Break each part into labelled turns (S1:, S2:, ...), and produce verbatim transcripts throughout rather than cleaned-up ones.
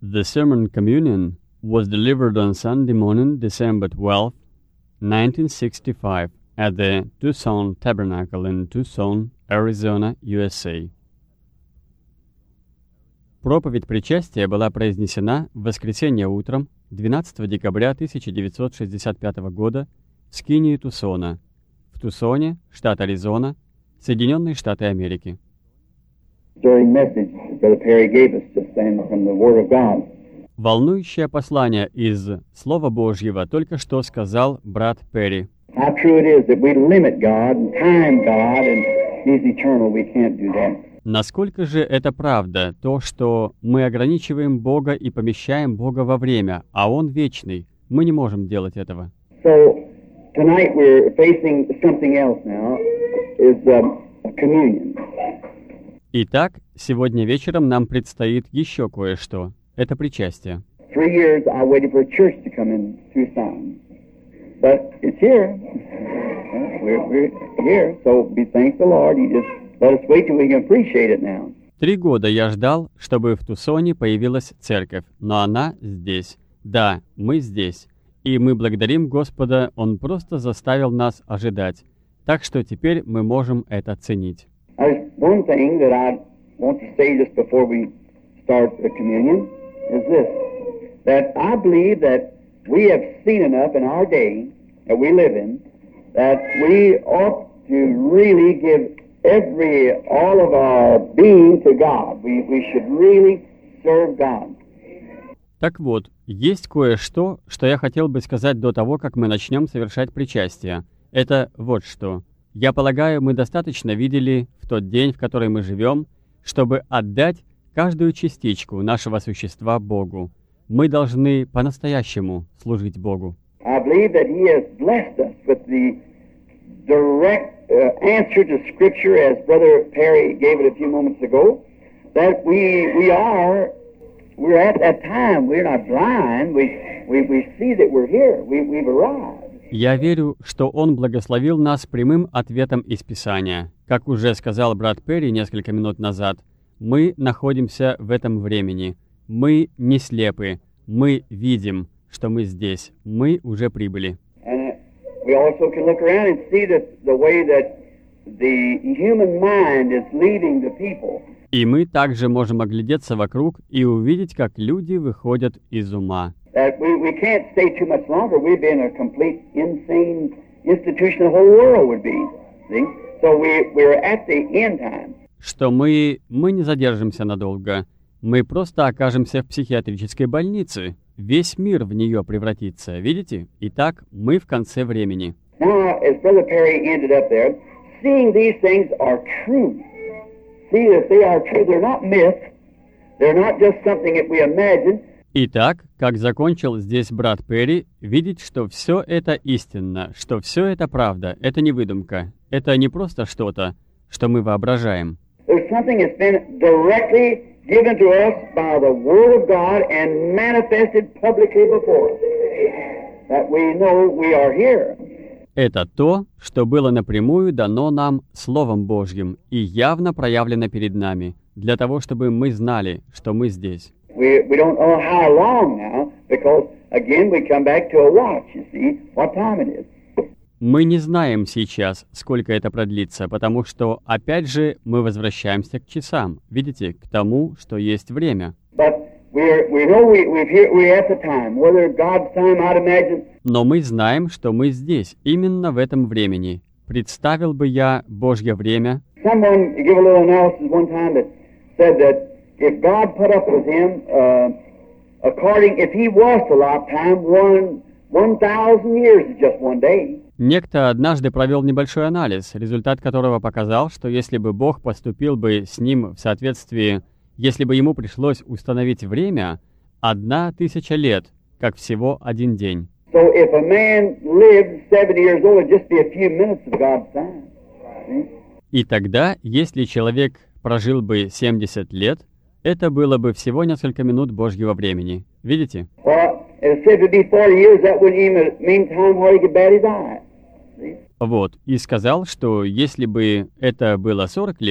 S1: The sermon communion was delivered on Sunday morning, December twelfth, nineteen sixty-five, at the Tucson Tabernacle in Tucson, Arizona, ю эс эй. Проповедь причастия была произнесена в воскресенье утром двенадцатого декабря тысяча девятьсот шестьдесят пятого года в скинии Тусона, в Тусоне, штат Аризона, Соединенные Штаты Америки. Волнующее послание из Слова Божьего только что сказал брат Перри. Насколько же это правда, то, что мы ограничиваем Бога и помещаем Бога во время, а Он вечный. Мы не можем делать этого.
S2: So, tonight we're facing something else now, is um, communion.
S1: Итак, сегодня вечером нам предстоит еще кое-что. Это причастие.
S2: Three years I waited for a church to come in Tucson, but it's here. We're, we're here, so be thank the Lord. He just let us wait till we can appreciate it now.
S1: Три года я ждал, чтобы в Тусоне появилась церковь, но она здесь. Да, мы здесь. И мы благодарим Господа, Он просто заставил нас ожидать. Так что теперь мы можем это ценить.
S2: One thing that I want to say just before we start the communion is this, that I believe that we have seen enough in our day that we live in, that we ought to really give every, all of our being to God. We, we should really serve God.
S1: Так вот, есть кое-что, что я хотел бы сказать до того, как мы начнем совершать причастие. Это вот что. Я полагаю, мы достаточно видели в тот день, в который мы живем, чтобы отдать каждую частичку нашего существа Богу. Мы должны по-настоящему служить Богу.
S2: I believe that He has blessed us with the direct uh, answer to Scripture, as Brother Perry gave it a few moments ago, that we we are we're at that time. We're not blind. We we we see that we're here. We we've arrived.
S1: Я верю, что Он благословил нас прямым ответом из Писания. Как уже сказал брат Перри несколько минут назад, мы находимся в этом времени. Мы не слепы. Мы видим, что мы здесь. Мы уже прибыли.
S2: We also can look around and see that the way that the human mind is leading the people.
S1: И мы также можем оглядеться вокруг и увидеть, как люди выходят из ума.
S2: That we, we can't stay too much longer. We'd be in a complete insane institution the whole world would be. See? So we, we're at the end time.
S1: Что мы, мы не задержимся надолго. Мы просто окажемся в психиатрической больнице. Весь мир в нее превратится. Видите? Итак, мы в конце времени.
S2: Now, as Brother Perry ended up there, seeing these things are true. See that they are true. They're not myths. They're not just something that we imagine.
S1: Итак, как закончил здесь брат Перри, видеть, что все это истинно, что все это правда, это не выдумка, это не просто что-то, что мы воображаем.
S2: There's something that's been directly given to us by the Word of God and manifested publicly before us, that we know we are here.
S1: Это то, что было напрямую дано нам Словом Божьим и явно проявлено перед нами, для того, чтобы мы знали, что мы здесь.
S2: We, we don't know how long now, because, again, we come back to a watch, you see, what time it is.
S1: Мы не знаем сейчас, сколько это продлится, потому что, опять же, мы возвращаемся к часам, видите, к тому, что есть время.
S2: But we're, we know we, we're, here, we're at the time, whether God's time, I'd imagine.
S1: Но мы знаем, что мы здесь, именно в этом времени. Представил бы я Божье время.
S2: Someone gave a little analysis one time that said that if God put up with him, uh, according, if he was to lifetime, one, one thousand years is just one day.
S1: Некто однажды провел небольшой анализ, результат которого показал, что если бы Бог поступил бы с ним в соответствии, если бы ему пришлось установить время, одна тысяча лет, как всего один день.
S2: So if a man lived seventy years old, it'd just be a few minutes of God's time. See?
S1: И тогда, если человек прожил бы семьдесят лет, это было бы всего несколько минут Божьего времени. Видите?
S2: Well, it said to be forty years, that wouldn't even mean time where he could bat his eye.
S1: Вот, и сказал, что если бы это было сорок лет,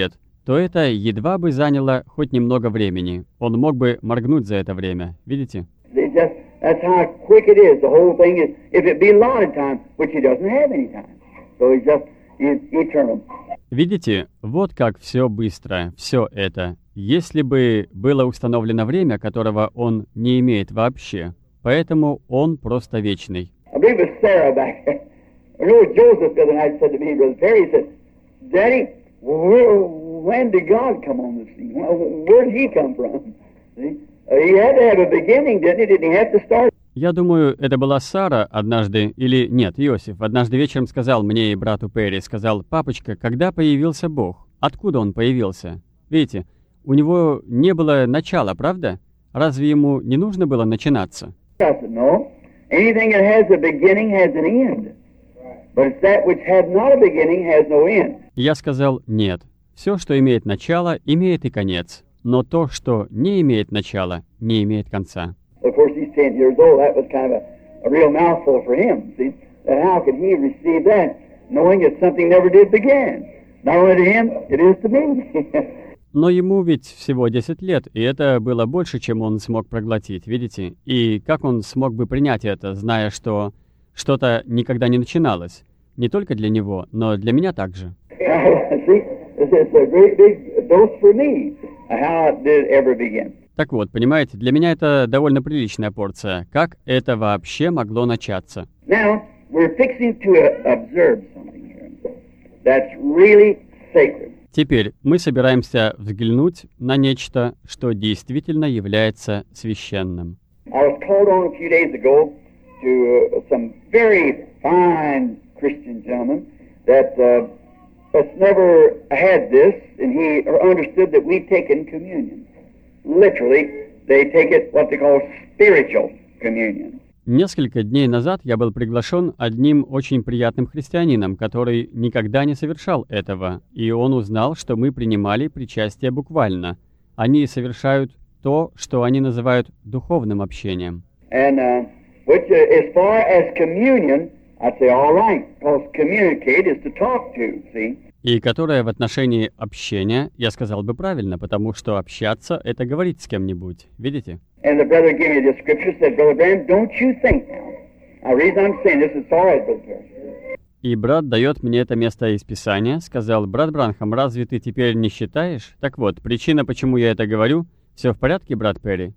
S1: то это едва бы заняло хоть немного времени. Он мог бы моргнуть за это время. Видите?
S2: It's just, that's how quick it is. The whole thing is, if it be allotted time, which he doesn't have any time. So he's just he's eternal.
S1: Видите, вот как все быстро, все это. Если бы было установлено время, которого он не имеет вообще, поэтому он просто вечный.
S2: I believe it was Sarah back there. I know Joseph the other night said to me, Brother Perry, he said, Daddy, where, when did God come on the scene? Where did he come from? See? Uh, he had to have a beginning, didn't he? Didn't he have to start?
S1: Я думаю, это была Сара однажды, или нет, Иосиф, однажды вечером сказал мне и брату Перри, сказал: «Папочка, когда появился Бог? Откуда он появился?» Видите, у него не было начала, правда? Разве ему не нужно было начинаться?
S2: I said, no. Anything that has a beginning has an end. But it's that which had not a beginning has no end.
S1: Я сказал: нет. Все, что имеет начало, имеет и конец. Но то, что не имеет начала, не имеет конца.
S2: Of course, he's ten years old. That was kind of a, a real mouthful for him. See, that how could he receive that, knowing that something never did begin? Not only to him, it is to me.
S1: Но ему ведь всего десять лет, и это было больше, чем он смог проглотить, видите? И как он смог бы принять это, зная, что что-то никогда не начиналось? Не только для него, но для меня также.
S2: See, it's a great big dose for me. How it did ever begin.
S1: Так вот, понимаете, для меня это довольно приличная порция. Как это вообще могло начаться?
S2: Now, we're fixing to observe something here that's really sacred.
S1: Теперь мы собираемся взглянуть на нечто, что действительно является священным.
S2: I was called on a few days ago to uh, some very fine Christian gentleman that uh, that's never had this, and he understood that we'd taken communion. Literally, they take it what they call spiritual communion.
S1: Несколько дней назад я был приглашен одним очень приятным христианином, который никогда не совершал этого, и он узнал, что мы принимали причастие буквально. Они совершают то, что они называют духовным общением.
S2: And uh, which, uh, as far as communion, I'd say all right, because communicate is to talk to, see?
S1: И которое в отношении общения, я сказал бы правильно, потому что общаться — это говорить с кем-нибудь, видите?
S2: And the brother gave me this scripture, said, Brother Branham, don't you think now. Now, the reason I'm saying this is all right, Brother Perry.
S1: И брат дает мне это место из Писания, сказал: «Брат Бранхам, разве ты теперь не считаешь?» Так вот, причина, почему я это говорю, все в порядке, брат Перри?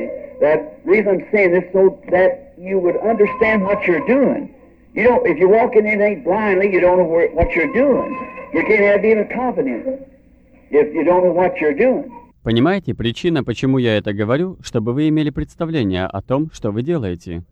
S2: That reason I'm saying this so that you would understand what you're doing. You don't, if you walk in anything blindly, you don't know where, what you're doing. You can't have even confidence if you don't know what you're doing.
S1: Понимаете, причина, почему я это говорю, чтобы вы имели представление о том, что вы делаете.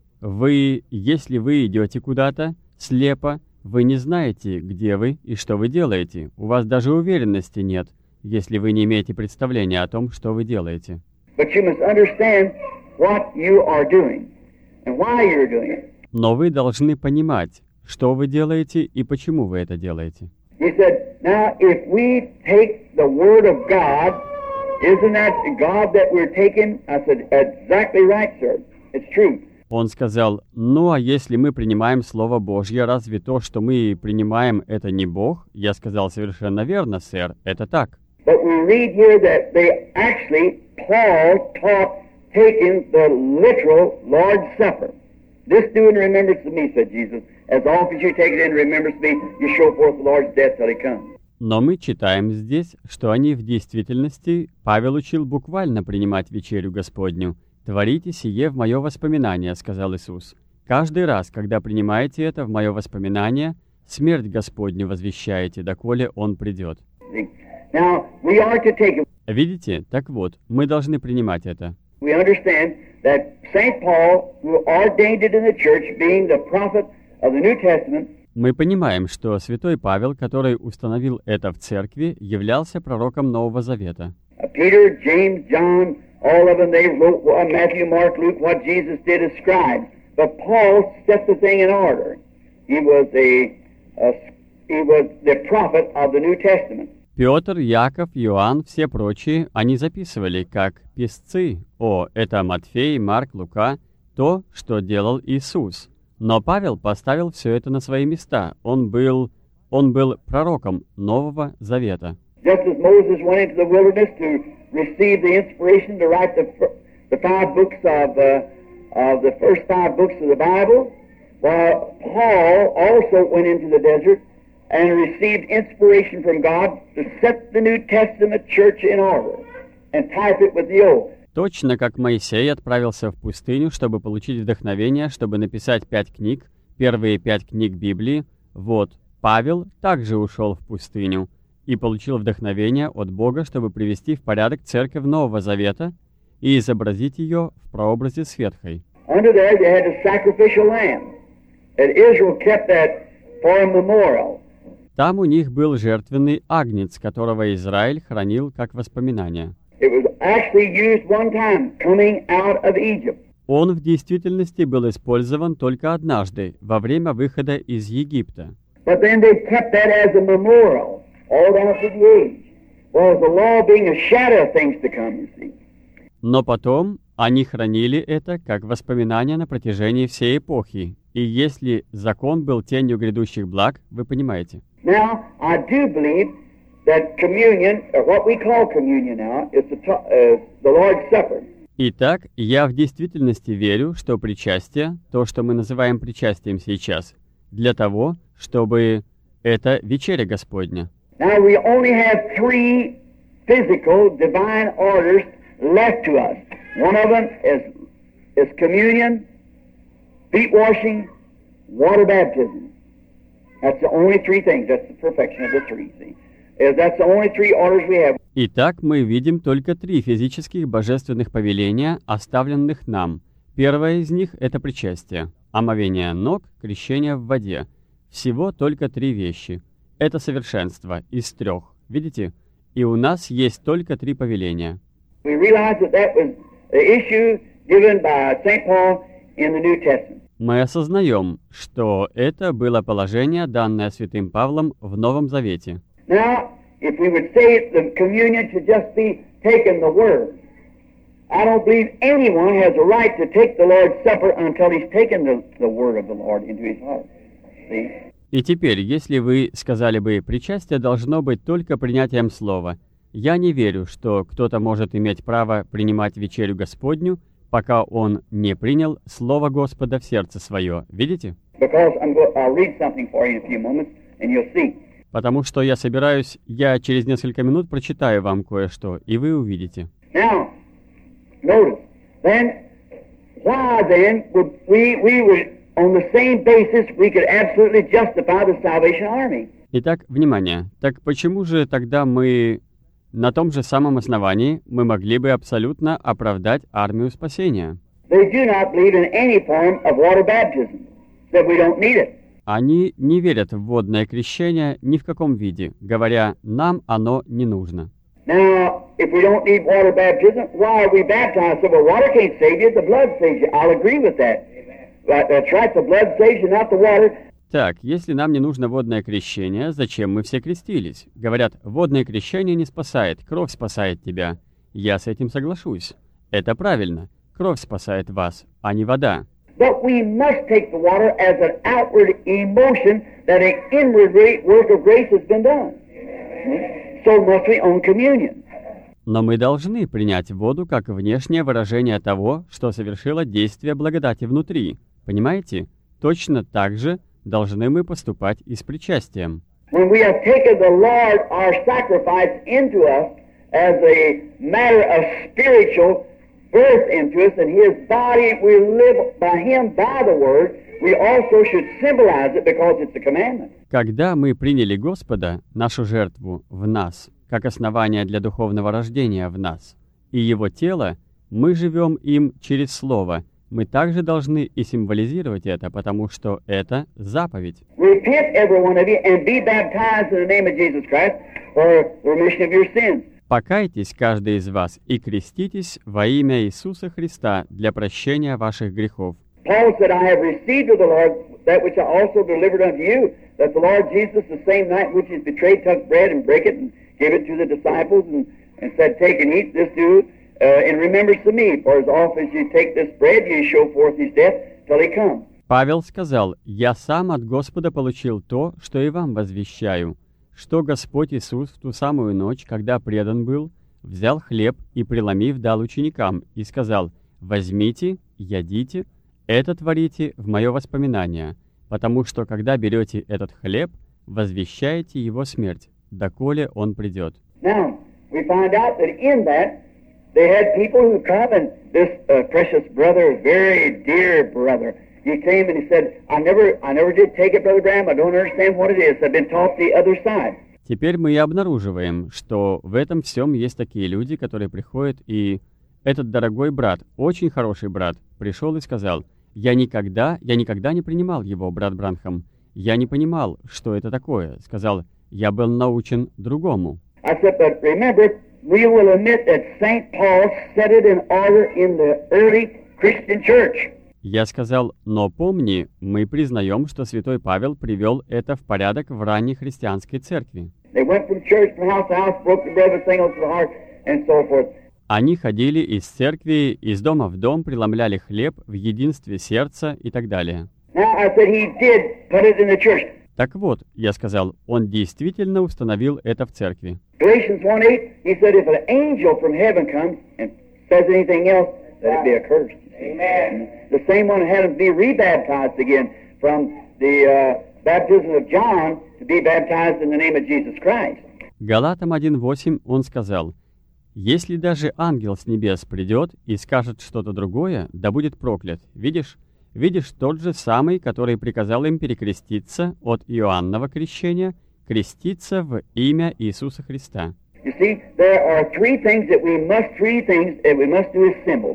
S1: Вы, если вы идете куда-то слепо, вы не знаете, где вы и что вы делаете. У вас даже уверенности нет, если вы не имеете представления о том, что вы делаете.
S2: But you must understand what you are doing and why you're doing it.
S1: Но вы должны понимать, что вы делаете и почему вы это делаете.
S2: He said, now if we take the word of God, isn't that God that we're taking? I said, exactly right, sir. It's true.
S1: Он сказал: ну а если мы принимаем Слово Божье, разве то, что мы принимаем, это не Бог? Я сказал: совершенно верно, сэр, это так.
S2: But we read here that they actually, Paul taught taking the literal Lord's Supper. This do in remembrance of me, said Jesus. As often as you take it in remembrance of me, you show forth the Lord's death till he comes.
S1: Но мы читаем здесь, что они в действительности, Павел учил буквально принимать вечерю Господню. «Творите сие в мое воспоминание», — сказал Иисус. «Каждый раз, когда принимаете это в мое воспоминание, смерть Господню возвещаете, доколе Он придет».
S2: Now, we are to take it.
S1: Видите? Так вот, мы должны принимать это.
S2: We understand that Saint Paul, who ordained it in the church, being the prophet of the New Testament,
S1: мы понимаем, что святой Павел, который установил это в церкви, являлся пророком Нового Завета.
S2: Peter, James, John, all of them, they wrote Matthew, Mark, Luke, what Jesus did as scribes. But Paul set the thing in order. He was a, a he was the prophet of the New Testament.
S1: Петр, Яков, Иоанн, все прочие, они записывали как писцы: «О, это Матфей, Марк, Лука», то, что делал Иисус. Но Павел поставил все это на свои места. Он был, он был пророком Нового Завета.
S2: Just as Moses went into the wilderness to receive the inspiration to write the, the five books of, uh, of the first five books of the Bible, while Paul also went into the desert and received inspiration from God to set the New Testament church in order and type it with the Old.
S1: Точно как Моисей отправился в пустыню, чтобы получить вдохновение, чтобы написать пять книг, первые пять книг Библии, вот, Павел также ушел в пустыню и получил вдохновение от Бога, чтобы привести в порядок церковь Нового Завета и изобразить ее в прообразе с Ветхой.
S2: Under there you had the sacrificial lamb, and Israel kept that for a memorial.
S1: Там у них был жертвенный агнец, которого Израиль хранил как воспоминание.
S2: It was actually used one time coming out of Egypt.
S1: Он в действительности был использован только однажды, во время выхода из Египта.
S2: But then they kept that as a memorial all down through the age. Well, the law being a shadow of things to come, you see.
S1: Но потом они хранили это как воспоминание на протяжении всей эпохи. И если закон был тенью грядущих благ, вы понимаете.
S2: Now, I do believe that communion, or what we call communion now, is the, uh, the Lord's Supper.
S1: Итак, я в действительности верю, что причастие, то, что мы называем причастием сейчас, для того, чтобы это вечеря Господня.
S2: Now we only have three physical divine orders left to us. One of them is, is communion, feet washing, water baptism. That's the only three things. That's the perfection of the three. See? That's the only three orders we have.
S1: Итак, мы видим только три физических божественных повеления, оставленных нам. Первое из них — это причастие, омовение ног, крещение в воде. Всего только три вещи. Это совершенство из трех. Видите? И у нас есть только три повеления.
S2: We realize that that was the issue given by Saint Paul in the New Testament.
S1: Мы осознаем, что это было положение, данное святым Павлом в Новом Завете.
S2: Now, if we would say the communion to just be taking the word, I don't believe anyone has a right to take the Lord's Supper until he's taken the, the word of the Lord into his heart. See?
S1: И теперь, если вы сказали бы, причастие должно быть только принятием слова, я не верю, что кто-то может иметь право принимать вечерю Господню, пока он не принял Слово Господа в сердце свое. Видите?
S2: Because I'm go- I'll read something for you in a few moments, and you'll see.
S1: Потому что я собираюсь, я через несколько минут прочитаю вам кое-что, и вы увидите.
S2: Now, notice, then, why then would we, we would, on the same basis, we could absolutely justify the Salvation Army?
S1: Итак, внимание. Так почему же тогда мы на том же самом основании мы могли бы абсолютно оправдать армию спасения?
S2: They do not believe in any form of water baptism, that we don't need it.
S1: Они не верят в водное крещение ни в каком виде, говоря, нам оно не нужно.
S2: Now, if we don't need water baptism, why are we baptized? So, well, water can't save you, the blood saves you. I'll agree with that. But that's right, the blood saves you, not the water.
S1: Так, если нам не нужно водное крещение, зачем мы все крестились? Говорят, водное крещение не спасает, кровь спасает тебя. Я с этим соглашусь. Это правильно. Кровь спасает вас, а не вода.
S2: But we must take the water as an outward emotion that an inward work of grace has been done. So must we on communion.
S1: Но мы должны принять воду как внешнее выражение того, что совершило действие благодати внутри. Понимаете? Точно так же должны мы поступать и с причастием.
S2: When we have taken the Lord, our sacrifice, into us as a matter of spiritual birth into us, and His body, we live by Him, by the Word, we also should symbolize it because it's a commandment.
S1: Когда мы приняли Господа, нашу жертву, в нас, как основание для духовного рождения в нас, и Его тело, мы живем им через Слово, мы также должны и символизировать это, потому что это заповедь.
S2: Repent, every one of you, and be baptized in the name of Jesus Christ for the remission of your sins.
S1: Покайтесь, каждый из вас, и креститесь во имя Иисуса Христа для прощения ваших грехов.
S2: Paul said, I have received of the Lord that which I also delivered unto you, that the Lord Jesus, the same night which he was betrayed, took bread and brake it and gave it to the disciples and, and said, take and eat, this do uh, in remembrance of me. For as often as you take this bread, you show forth his death till he come.
S1: Павел сказал, «Я сам от Господа получил то, что и вам возвещаю, что Господь Иисус в ту самую ночь, когда предан был, взял хлеб и, преломив, дал ученикам и сказал: «Возьмите, ядите, это творите в мое воспоминание, потому что, когда берете этот хлеб, возвещаете его смерть, доколе он придет».
S2: Now, we find out that in that, they had people who come, and this uh, precious brother, very dear brother, he came and he said, I never, I never did take it, Brother Graham, I don't understand what it is, I've been taught the other side.
S1: Теперь мы и обнаруживаем, что в этом всем есть такие люди, которые приходят, и этот дорогой брат, очень хороший брат, пришел и сказал: «Я никогда, я никогда не принимал его, брат Бранхам. Я не понимал, что это такое». Сказал: «Я был научен другому».
S2: I said, but remember, we will admit that Saint Paul set it in order in the early Christian church.
S1: Я сказал: «Но помни, мы признаем, что святой Павел привел это в порядок в ранней христианской церкви».
S2: They went from church from house to house, broke the bread with singles to the heart, and so forth.
S1: Они ходили из церкви, из дома в дом, преломляли хлеб в единстве сердца и так далее.
S2: Now, I said he did put it in the church.
S1: Так вот, я сказал, он действительно установил это в церкви.
S2: Galatians one eight, he said, if an angel from heaven comes and says anything else, let it be accursed. Amen. The same one had him be rebaptized again from the uh, baptism of John to be baptized in the name of Jesus Christ.
S1: Галатам один восемь он сказал: «Если даже ангел с небес придет и скажет что-то другое, да будет проклят». Видишь? Видишь, тот же самый, который приказал им перекреститься от Иоаннова крещения, креститься в имя Иисуса Христа.
S2: You see, there are three things that we must, three things that we must do as symbols.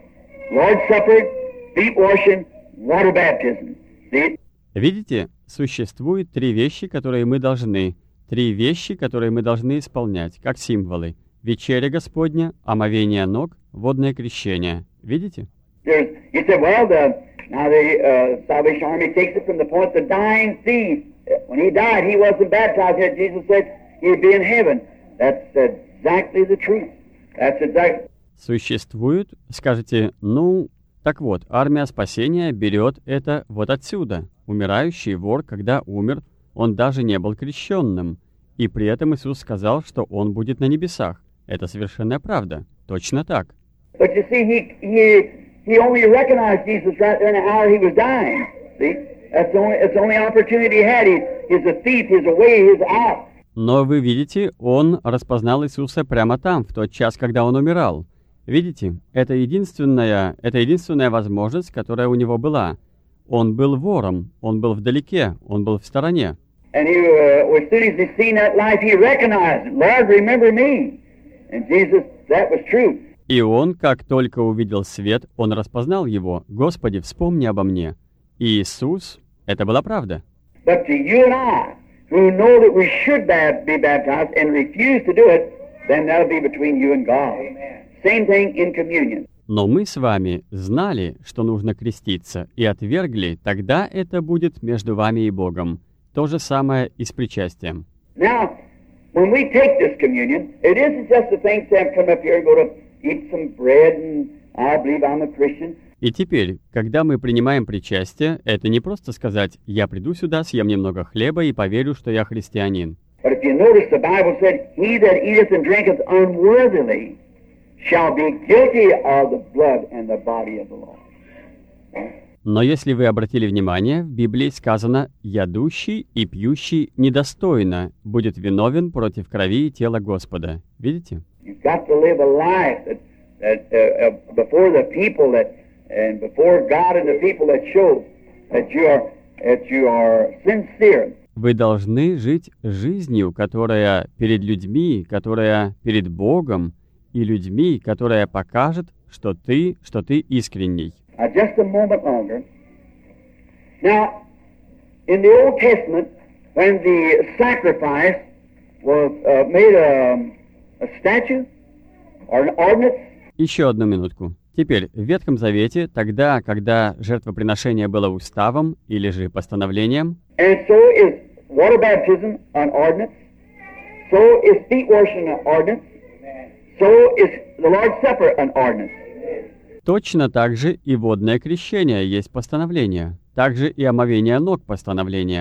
S2: Lord's Supper, feet washing, water baptism. See?
S1: Видите, существует три вещи, которые мы должны, три вещи, которые мы должны исполнять, как символы. Вечеря Господня, омовение ног, водное крещение. Видите?
S2: There's, you said, well, the, now the uh, Salvation Army takes it from the point the dying thief. When he died, he wasn't baptized yet. Jesus said he'd be in heaven. That's exactly the truth. That's exactly.
S1: Существует, скажете, ну, так вот, армия спасения берет это вот отсюда. Умирающий вор, когда умер, он даже не был крещенным. И при этом Иисус сказал, что он будет на небесах. Это совершенная правда. Точно так.
S2: But you see, he he he only recognized Jesus right there in the hour he was dying. See, that's the only that's the only opportunity he had. He, he's a thief. He's away. He's out.
S1: Но вы видите, он распознал Иисуса прямо там, в тот час, когда он умирал. Видите, это единственная, это единственная возможность, которая у него была. Он был вором, он был вдалеке, он был в стороне.
S2: And he, uh, as soon as he seen that life, he recognized it. Lord, remember me. And Jesus, that was true.
S1: И он, как только увидел свет, он распознал его. «Господи, вспомни обо мне». И Иисус, это была правда.
S2: But to you and I, who know that we should be baptized and refuse to do it, then that'll be between you and God. Same thing in communion.
S1: Но мы с вами знали, что нужно креститься, и отвергли, тогда это будет между вами и Богом. То же самое и с причастием.
S2: Now, when we take this communion, it isn't just the thing to come up here and go to eat some bread and I believe I'm a Christian.
S1: И теперь, когда мы принимаем причастие, это не просто сказать: «Я приду сюда, съем немного хлеба и поверю, что я христианин».
S2: But if you notice, the Bible said, "He that eateth and drinketh unworthily shall be guilty of the blood and the body of the Lord."
S1: Но если вы обратили внимание, в Библии сказано: «Ядущий и пьющий недостойно будет виновен против крови и тела Господа». Видите?
S2: You've got to live a life that, that uh, uh, before the people that, and before God and the people that show that you are, that you are sincere.
S1: Вы должны жить жизнью, которая перед людьми, которая перед Богом, и людьми, которая покажет, что ты, что ты искренний.
S2: Uh, just a moment longer. Now, in the Old Testament, when the sacrifice was uh, made a, a statue or an ordinance.
S1: Еще одну минутку. Теперь, в Ветхом Завете, тогда, когда жертвоприношение было уставом или же постановлением,
S2: and so is water baptism an ordinance, so is feet washing an ordinance, so is the Lord's Supper an ordinance.
S1: точно так же и водное крещение есть постановление, также и омовение ног постановление,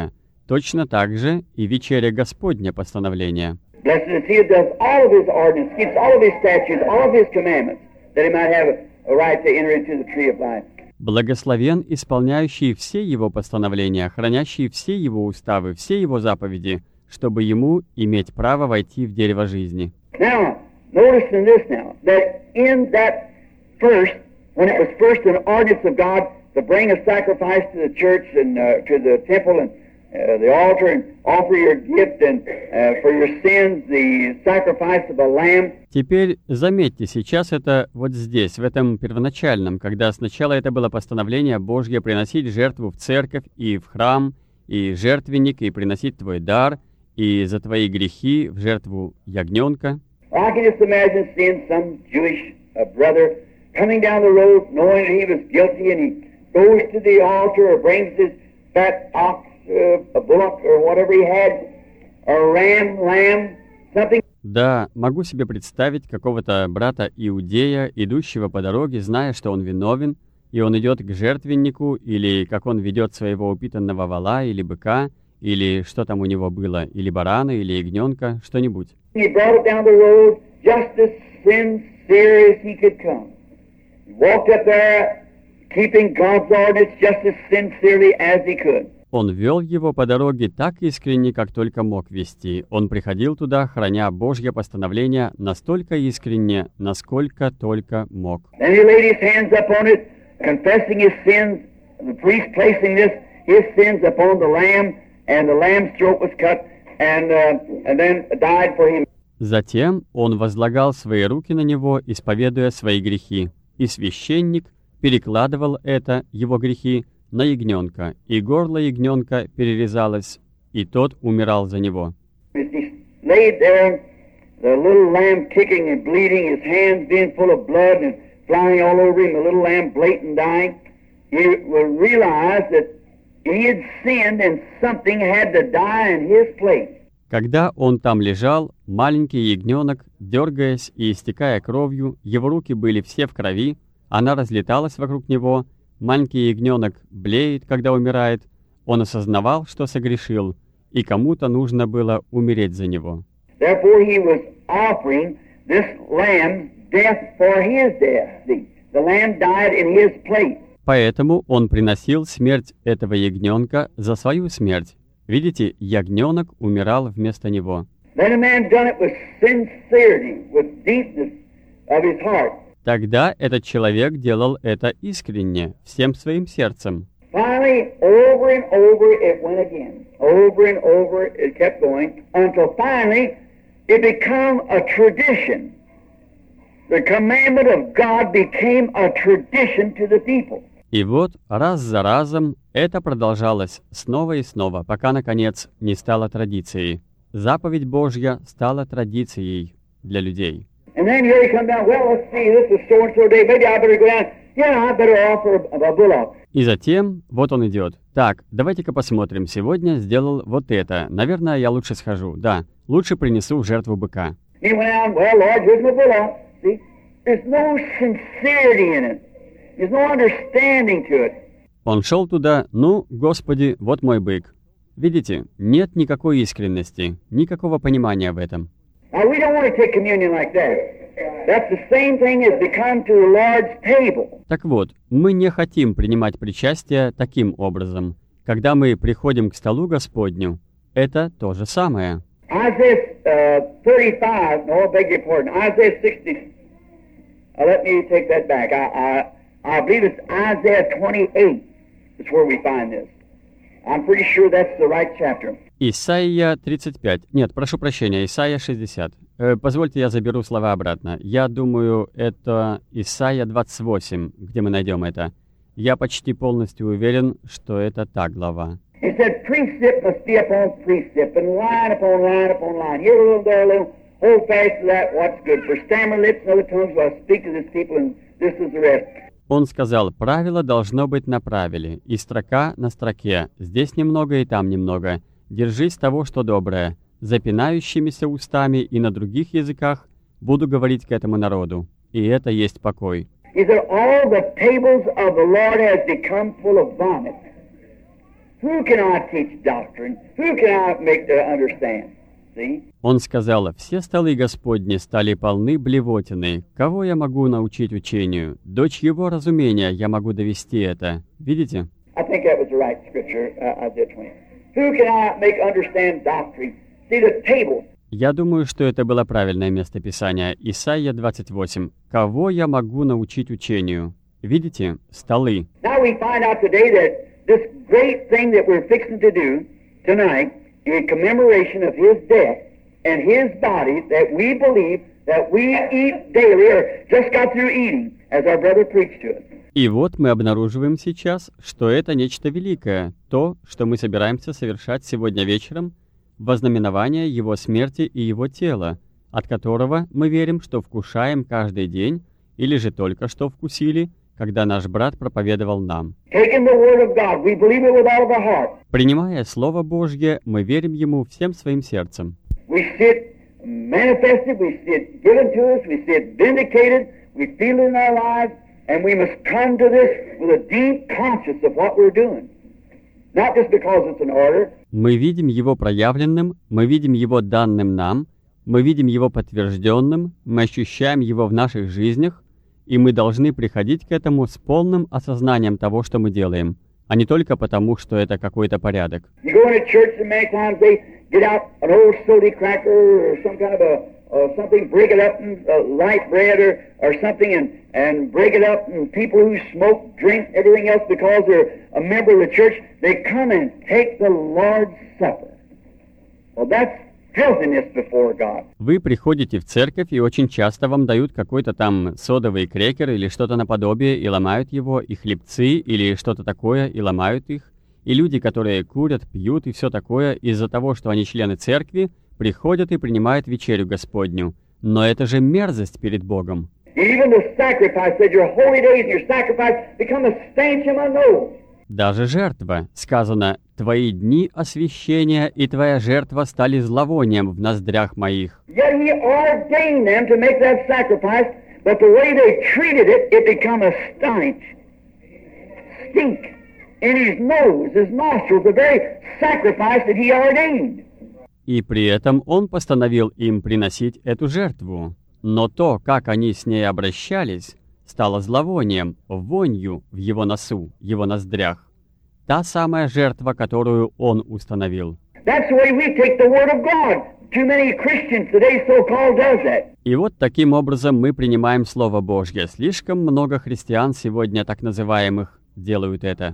S1: Точно так же и вечеря Господня постановление.
S2: Blessed is he who does all of his ordinance, keeps all of his statutes, all of his commandments, that he might have a right to enter into the tree of life.
S1: Благословен исполняющий все его постановления, хранящий все его уставы, все его заповеди, чтобы ему иметь право войти в дерево жизни.
S2: Now, notice in this now, that in that first, when it was first an ordinance of God to bring a sacrifice to the church and uh, to the temple and uh, the altar and offer your gift and uh, for your sins, the sacrifice of a lamb.
S1: Теперь заметьте, сейчас это вот здесь, в этом первоначальном, когда сначала это было постановление Божье приносить жертву в церковь и в храм, и жертвенник, и приносить твой дар, и за твои грехи в жертву ягненка.
S2: I can just imagine seeing some Jewish uh, brother coming down the road knowing that he was guilty and he goes to the altar or brings his fat ox, uh, a bullock or whatever he had, a ram, lamb, something.
S1: Да, могу себе представить какого-то брата-иудея, идущего по дороге, зная, что он виновен, и он идет к жертвеннику, или как он ведет своего упитанного вола или быка, или что там у него было, или барана, или ягненка, что-нибудь.
S2: He brought it down the road just as sincere as he could come. He walked up there, keeping God's ordinance just as sincerely as he could.
S1: Он вел его по дороге так искренне, как только мог вести. Он приходил туда, храня Божье постановление настолько искренне, насколько только мог.
S2: Then he laid his hands upon it, confessing his sins, the priest placing this, his sins upon the lamb, and the lamb's throat was cut, and, uh, and then died for him.
S1: Затем он возлагал свои руки на него, исповедуя свои грехи, и священник перекладывал это, его грехи, на ягненка, и горло ягненка перерезалось, и тот умирал за него.
S2: He laid there, the little lamb kicking and bleeding, his hands being full of blood and flying all over him, the little lamb blatant dying. He will realize that he had sinned and something had to die in his place.
S1: Когда он там лежал, маленький ягненок, дергаясь и истекая кровью, его руки были все в крови, она разлеталась вокруг него, маленький ягненок блеет, когда умирает, он осознавал, что согрешил, и кому-то нужно было умереть за него.
S2: Therefore he was offering this lamb's death for his death. The, the lamb died in his place.
S1: Поэтому он приносил смерть этого ягненка за свою смерть. Видите, ягненок умирал вместо него.
S2: Then a man done it with sincerity, with deepness of his heart.
S1: Тогда этот человек делал это искренне, всем своим сердцем.
S2: Finally, over and over it went again. Over and over it kept going until finally it became a tradition. The commandment of God became a tradition to the people.
S1: И вот раз за разом это продолжалось снова и снова, пока, наконец, не стало традицией. Заповедь Божья стала традицией для людей.
S2: And then here he come down, well, let's see, this is so-and-so day, maybe I better go down, yeah, I better offer a bullock.
S1: И затем, вот он идет. Так, давайте-ка посмотрим, сегодня сделал вот это. Наверное, я лучше схожу. Да, лучше принесу в жертву быка.
S2: He went out, well, Lord, here's my bullock. See, there's no sincerity in it. There's no understanding to it.
S1: Он шел туда, ну, Господи, вот мой бык. Видите, нет никакой искренности, никакого понимания в этом.
S2: Now, we don't want to take communion like that. That's the same thing as to come to the Lord's table.
S1: Так вот, мы не хотим принимать причастие таким образом. Когда мы приходим к столу Господню, это то же самое.
S2: Isaiah uh, thirty-five, no, I beg your pardon, Isaiah sixty. Uh, let me take that back. I, I, I believe it's Isaiah twenty-eight is where we find this. I'm pretty sure that's the right chapter.
S1: Исайя тридцать пять. Нет, прошу прощения, Исайя шестьдесят. Э, позвольте, я заберу слова обратно. Я думаю, это Исайя двадцать восемь, где мы найдем это. Я почти полностью уверен, что это та глава.
S2: He said, precept must be upon precept, and line upon line upon line. Here a little, there a little. Hold fast to that, what's good. For stammer lips and other tongues will I speak to this people, and this is the rest.
S1: Он сказал, правило должно быть на правиле, и строка на строке, здесь немного и там немного. Держись того, что доброе. Запинающимися устами и на других языках буду говорить к этому народу. И это есть покой.
S2: He said, all the tables of the Lord has become full of vomit. Who can I teach doctrine? Who can I make to understand? See?
S1: Он сказал: «Все столы Господни стали полны блевотины. Кого я могу научить учению? До чьего разумения я могу довести это?» Видите?
S2: I think that was the right scripture, uh, Isaiah twenty. Who can I make understand doctrine? See the table.
S1: Я думаю, что это было правильное место Писания. Исайя двадцать восемь. «Кого я могу научить учению?» Видите? Столы.
S2: Now we find out today that this great thing that we're fixing to do tonight in commemoration of his death and his body that we believe that we eat daily or just got through eating, as our brother preached to us.
S1: И вот мы обнаруживаем сейчас, что это нечто великое, то, что мы собираемся совершать сегодня вечером, вознаменование его смерти и его тела, от которого мы верим, что вкушаем каждый день, или же только что вкусили, когда наш брат проповедовал нам. Принимая Слово Божье, мы верим Ему всем своим сердцем. Мы видим Его проявленным, мы видим Его данным нам, мы видим Его подтвержденным, мы ощущаем Его в наших жизнях, и мы должны приходить к этому с полным осознанием того, что мы делаем, а не только потому, что это какой-то порядок.
S2: Uh, something, break it up in uh, light bread or, or something and, and break it up, and people who smoke, drink, everything else because they're a member of the church, they come and take the Lord's Supper. Well, that's filthiness before God.
S1: Вы приходите в церковь, и очень часто вам дают какой-то там содовый крекер или что-то наподобие, и ломают его, и хлебцы, или что-то такое, и ломают их. И люди, которые курят, пьют и все такое, из-за того, что они члены церкви, приходят и принимают вечерю Господню. Но это же мерзость перед Богом. Даже жертва. Сказано: «Твои дни освящения и твоя жертва стали зловонием в ноздрях моих». И при этом он постановил им приносить эту жертву. Но то, как они с ней обращались, стало зловонием, вонью в его носу, его ноздрях. Та самая жертва, которую он установил. И вот таким образом мы принимаем Слово Божье. Слишком много христиан сегодня, так называемых, делают это.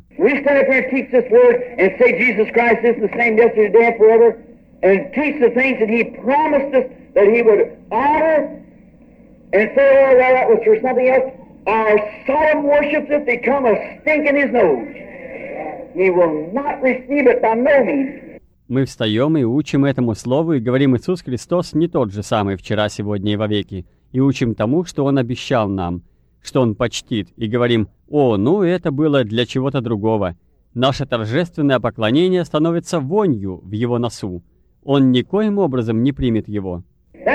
S2: And teach the things that he promised us that he would honor, and say, oh, well, that was for something else. Our solemn worships it become a stink in his nose. He will not receive it by no means.
S1: Мы встаем и учим этому слову и говорим: Иисус Христос не тот же самый вчера, сегодня и вовеки, и учим тому, что Он обещал нам, что Он почтит, и говорим: о, ну это было для чего-то другого. Наше торжественное поклонение становится вонью в Его носу. Он никоим образом не примет его.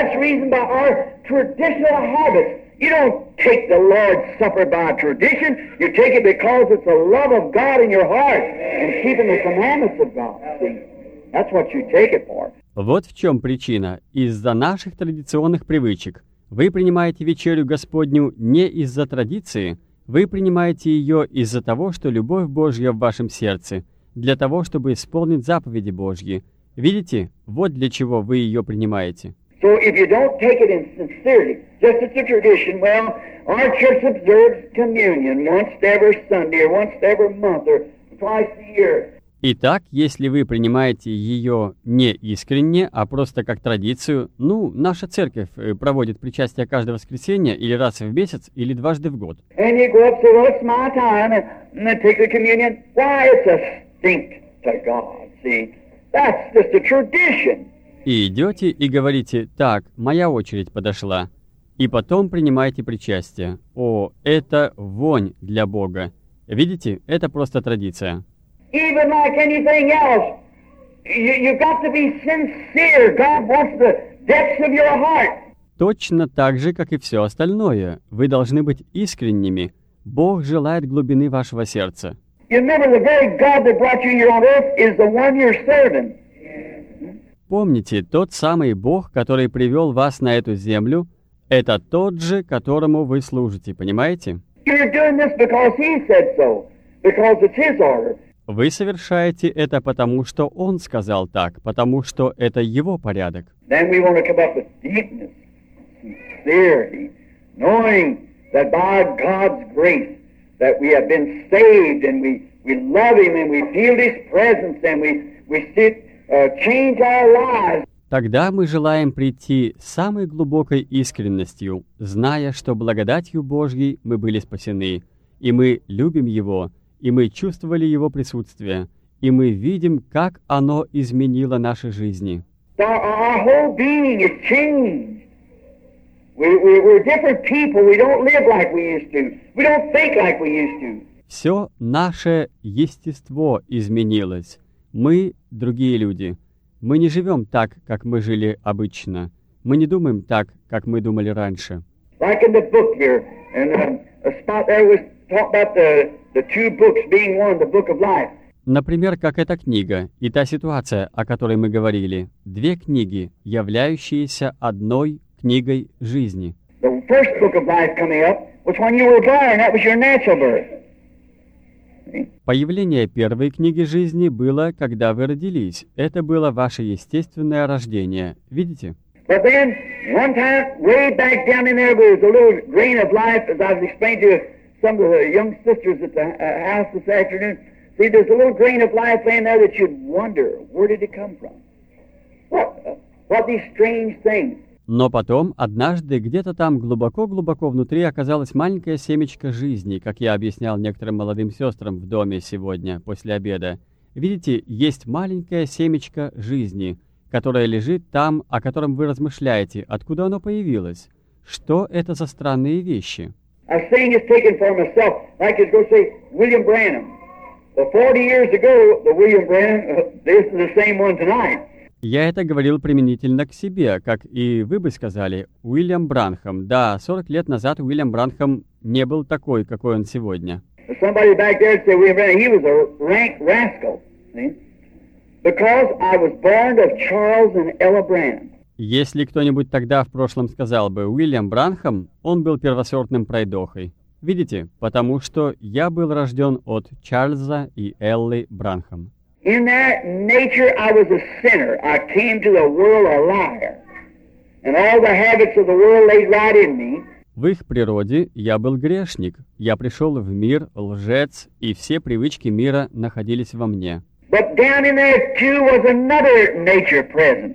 S1: Вот в чем причина. Из-за наших традиционных привычек. Вы принимаете вечерю Господню не из-за традиции, вы принимаете ее из-за того, что любовь Божья в вашем сердце, для того, чтобы исполнить заповеди Божьи. Видите, вот для чего вы ее принимаете.
S2: So if you don't take it in sincerity, just as a tradition, well, our church observes communion once every Sunday or once every month or twice a year.
S1: Итак, если вы принимаете ее не искренне, а просто как традицию, ну, наша церковь проводит причастие каждое воскресенье или раз в месяц, или дважды в год.
S2: And you go up and say, well, it's my time, and then take the communion. Why, it's a stink to God, see? That's just a tradition.
S1: И идете и говорите: так, моя очередь подошла. И потом принимаете причастие. О, это вонь для Бога. Видите, это просто традиция.
S2: Even like anything else, you, you've got to be sincere. God wants the depths of your heart.
S1: Точно так же, как и все остальное. Вы должны быть искренними. Бог желает глубины вашего сердца.
S2: You remember the very God that brought you here on earth is the one you're serving.
S1: Помните, тот самый Бог, который привел вас на эту землю, это тот же, которому вы служите, понимаете?
S2: You're doing this because He said so, because it's His order.
S1: Вы совершаете это потому, что Он сказал так, потому что это Его порядок.
S2: Then we want to come up with deepness, sincerity, knowing that by God's grace that we have been saved and we, we love Him and we feel His presence and we, we sit, uh, change our lives.
S1: Тогда мы желаем прийти с самой глубокой искренностью, зная, что благодатью Божьей мы были спасены, и мы любим Его, и мы чувствовали Его присутствие, и мы видим, как оно изменило наши жизни.
S2: Our, our whole being is changed. We, we, we're different people. We don't live like we used to. We don't think like we used to.
S1: Все наше естество изменилось. Мы другие люди. Мы не живем так, как мы жили обычно. Мы не думаем так, как мы думали раньше.
S2: Like in the book here, and um, a spot there was talk about the, the two books being one, the book of life.
S1: Например, как эта книга и та ситуация, о которой мы говорили. Две книги, являющиеся одной книгой жизни.
S2: The first book of life coming up was when you were born. That was your natural birth.
S1: Появление первой книги жизни было, когда вы родились. Это было ваше естественное рождение. Видите?
S2: But then, one time, way back down in there, there was a little grain of life, as I was explaining to some of the young sisters at the uh, house this afternoon. See, there's a little grain of life in there that you'd wonder, where did it come from? What, uh, what these strange things?
S1: Но потом, однажды, где-то там глубоко-глубоко внутри оказалась маленькая семечко жизни, как я объяснял некоторым молодым сестрам в доме сегодня, после обеда. Видите, есть маленькое семечко жизни, которое лежит там, о котором вы размышляете, откуда оно появилось. Что это за странные вещи?
S2: I was saying this taken for myself, like it's going to say William Branham. Well, forty years ago, the William Branham, uh, this is the same one tonight.
S1: Я это говорил применительно к себе, как и вы бы сказали, Уильям Бранхам. Да, сорок лет назад Уильям Бранхам не был такой, какой он сегодня.
S2: Somebody back there said William Branham, he was a rank rascal, see? Because I was born of Charles and Ella Branham.
S1: Если кто-нибудь тогда в прошлом сказал бы Уильям Бранхам, он был первосортным пройдохой. Видите, потому что я был рожден от Чарльза и Эллы Бранхам.
S2: In that nature, I was a sinner. I came to the world a liar. And all the habits of the world laid right in me.
S1: В их природе я был грешник. Я пришел в мир лжец, и все привычки мира находились во мне.
S2: But down in there, too, was another nature present.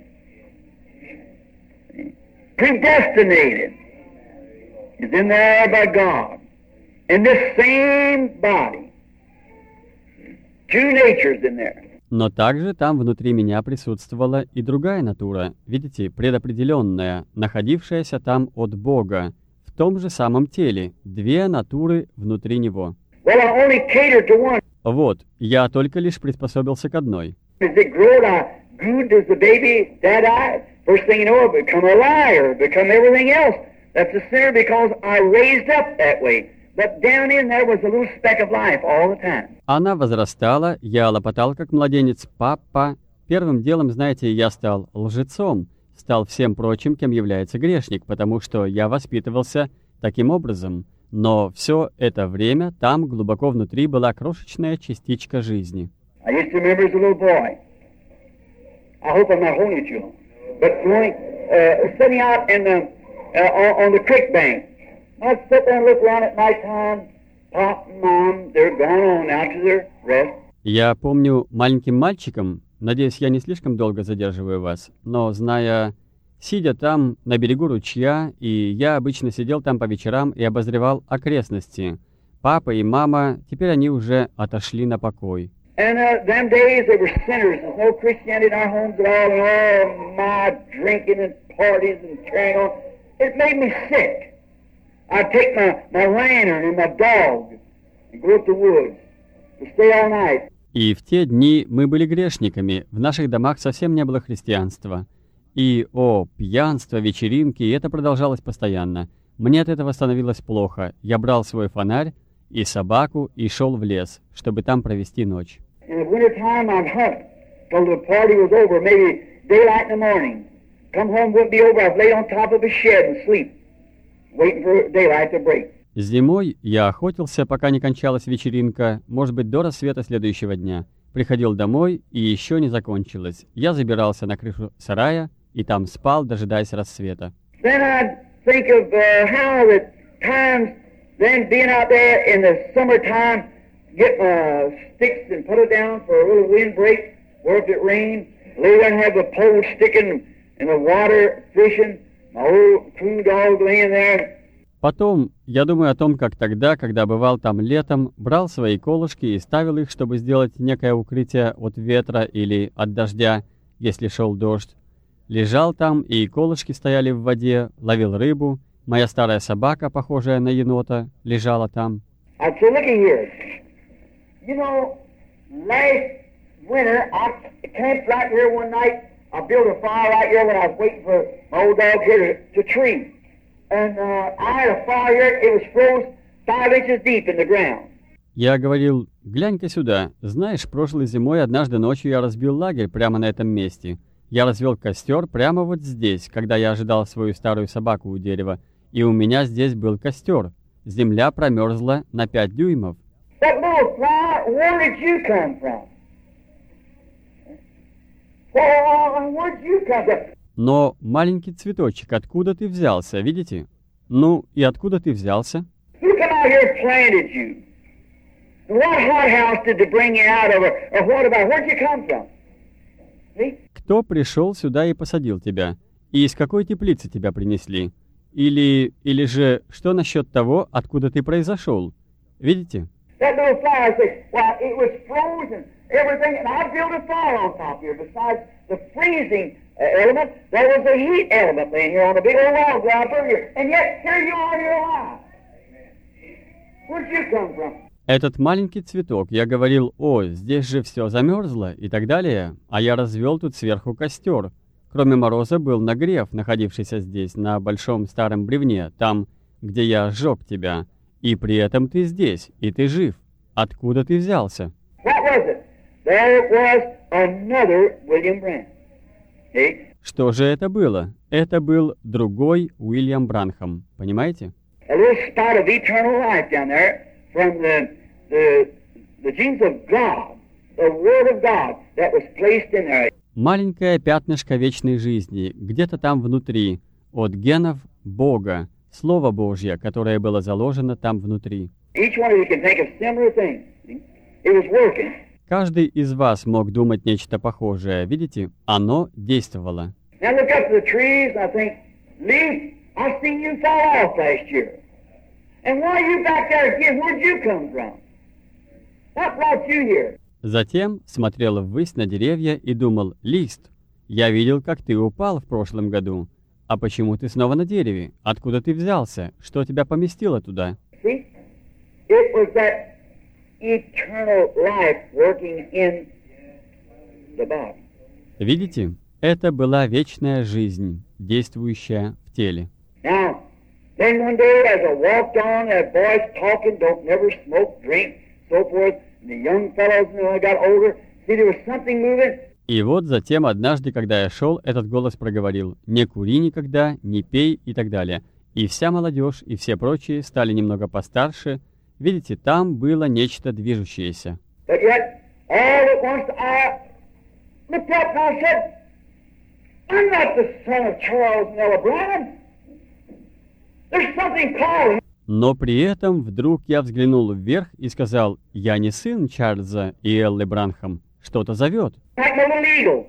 S2: Predestinated. Is in there by God. In this same body. Two natures in there.
S1: Но также там внутри меня присутствовала и другая натура, видите, предопределенная, находившаяся там от Бога, в том же самом теле, две натуры внутри него.
S2: Well, I only catered to one.
S1: Вот, я только лишь приспособился к одной.
S2: As it grew, I grew as the baby that I, first thing you know, I become a liar, become everything else. That's a sinner because I raised up that way. But down in there was a little speck of life all the time.
S1: Она возрастала, я лопотал как младенец, папа. Первым делом, знаете, я стал лжецом, стал всем прочим, кем является грешник, потому что я воспитывался таким образом. Но все это время там глубоко внутри была крошечная частичка жизни.
S2: I used to remember as a little boy. I hope I'm not holding it too long. But going, uh, sitting out in the, uh, on the creek bank. I'd sit there and look around at night time. Pop and Mom, they're gone on out to their rest.
S1: Я помню маленьким мальчиком, надеюсь, я не слишком долго задерживаю вас, но зная, сидя там на берегу ручья, и я обычно сидел там по вечерам и обозревал окрестности. Папа и мама, теперь они уже отошли на покой.
S2: And uh, them days they were sinners. There's no Christianity in our homes at all, and all my drinking and parties and carrying on. It made me sick. I'd take my, my lantern and my dog and go up the woods to stay all night.
S1: И в те дни мы были грешниками, в наших домах совсем не было христианства. И, о, пьянство, вечеринки, и это продолжалось постоянно. Мне от этого становилось плохо. Я брал свой фонарь и собаку и шел в лес, чтобы там провести ночь.
S2: In the wintertime, I'd hunt till the party was over, maybe daylight in the morning. Come home, wouldn't be over. I'd lay on top of a shed and sleep, waiting for daylight to break.
S1: Зимой я охотился, пока не кончалась вечеринка, может быть, до рассвета следующего дня. Приходил домой, и еще не закончилось. Я забирался на крышу сарая, и там спал, дожидаясь рассвета.
S2: Then I'd think of uh, how the times then being out there in the summertime, get my sticks and put it down for a little windbreak, or if it rained, lay there and have the pole sticking in the water, fishing, my old coon dog laying there.
S1: Потом я думаю о том, как тогда, когда бывал там летом, брал свои колышки и ставил их, чтобы сделать некое укрытие от ветра или от дождя, если шел дождь. Лежал там, и колышки стояли в воде, ловил рыбу. Моя старая собака, похожая на енота, лежала там.
S2: I'd say, looky here. You know, last winter, I camped right here one night. I built a fire right here when I was waiting for my old dog here to, to tree. And uh, I had a fire here. It was froze five inches deep in the ground.
S1: Я говорил, глянь-ка сюда. Знаешь, прошлой зимой однажды ночью я разбил лагерь прямо на этом месте. Я развел костер прямо вот здесь, когда я ожидал свою старую собаку у дерева. И у меня здесь был костер. Земля промерзла на пять дюймов.
S2: That little flower, where did you come from? Well, where did you come from?
S1: Но маленький цветочек, откуда ты взялся, видите? Ну, и откуда ты взялся?
S2: Who come out here planted you? What hothouse did they bring you out of, or what about, where'd you come from? See?
S1: Кто пришел сюда и посадил тебя? И из какой теплицы тебя принесли? Или, или же, что насчет того, откуда ты произошел? Видите?
S2: That little flower said, well, it was frozen, everything, and I built a fire on top here. Besides the freezing uh, element, there was a heat element laying here on a big old wall ground over here. And yet, here you are, you're alive. Where'd you come from?
S1: Этот маленький цветок, я говорил, о, здесь же все замерзло и так далее, а я развел тут сверху костер. Кроме мороза был нагрев, находившийся здесь, на большом старом бревне, там, где я сжег тебя. И при этом ты здесь, и ты жив. Откуда ты взялся?
S2: What was it? There was another William Branham. See?
S1: Что же это было? Это был другой Уильям Бранхам, понимаете?
S2: A little spot of eternal life down there from the, the, the genes of God, the Word of God that was placed in there.
S1: Маленькое пятнышко вечной жизни, где-то там внутри, от генов Бога, Слово Божье, которое было заложено там внутри.
S2: Each one of you can think of similar things. See? It was working.
S1: Каждый из вас мог думать нечто похожее. Видите? Оно действовало.
S2: Now look up to the trees and I think, Lee, I seen you fall off last year. And why are you back there again? Where'd you come from? What brought you here?
S1: Затем смотрел ввысь на деревья и думал, «Лист, я видел, как ты упал в прошлом году. А почему ты снова на дереве? Откуда ты взялся? Что тебя поместило туда?»
S2: See? It was that eternal life working in the body.
S1: Видите? Это была вечная жизнь, действующая в теле.
S2: Now, then one day as I walked on, that boys talking, don't never smoke, drink, so forth, and the young fellows, when I got older, see there was something moving.
S1: И вот затем однажды, когда я шел, этот голос проговорил, «Не кури никогда, не пей» и так далее. И вся молодежь, и все прочие стали немного постарше. Видите, там было нечто движущееся.
S2: But yet, all at once I looked up and I said, I'm not the son of Charles and Ella Branham. There's something calling.
S1: Но при этом вдруг я взглянул вверх и сказал, «Я не сын Чарльза и Эллы Бранхам. Что-то зовет».
S2: Like my little eagle.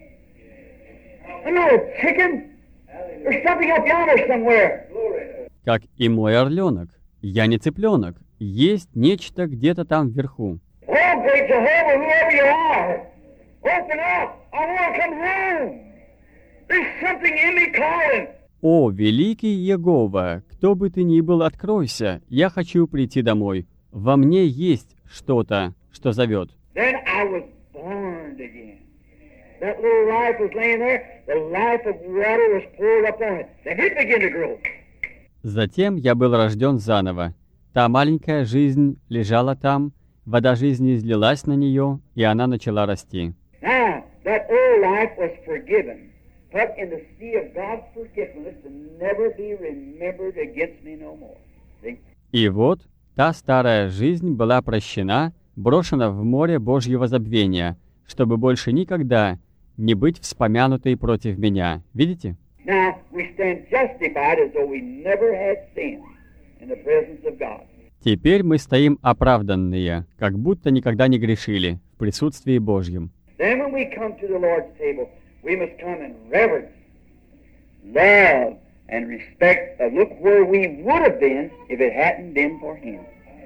S2: I'm not a chicken. There's something up yonder somewhere.
S1: Как и мой орленок. Я не цыпленок. Есть нечто где-то там вверху.
S2: Oh, great Jehovah, whoever you are, open up. I want to come home. There's something in me calling.
S1: «О, великий Иегова, кто бы ты ни был, откройся. Я хочу прийти домой. Во мне есть что-то, что зовет».
S2: Then I was born again. That little life was laying there. The life of water was poured up on it. Then it began to grow.
S1: Затем я был рожден заново. Та маленькая жизнь лежала там, вода жизни излилась на нее, и она начала расти.
S2: Now, that old life was forgiven, put in the sea of God's forgiveness to never be remembered against me no more. See?
S1: И вот, та старая жизнь была прощена, брошена в море Божьего забвения, чтобы больше никогда не быть вспомянутой против меня. Видите?
S2: Now, we stand justified as though we never had sinned in the presence of God.
S1: Теперь мы стоим оправданные, как будто никогда не грешили, в присутствии Божьем.
S2: Then when we come to the Lord's table, we must come in reverence, love, and respect. Uh, look where we would have been if it hadn't been for Him.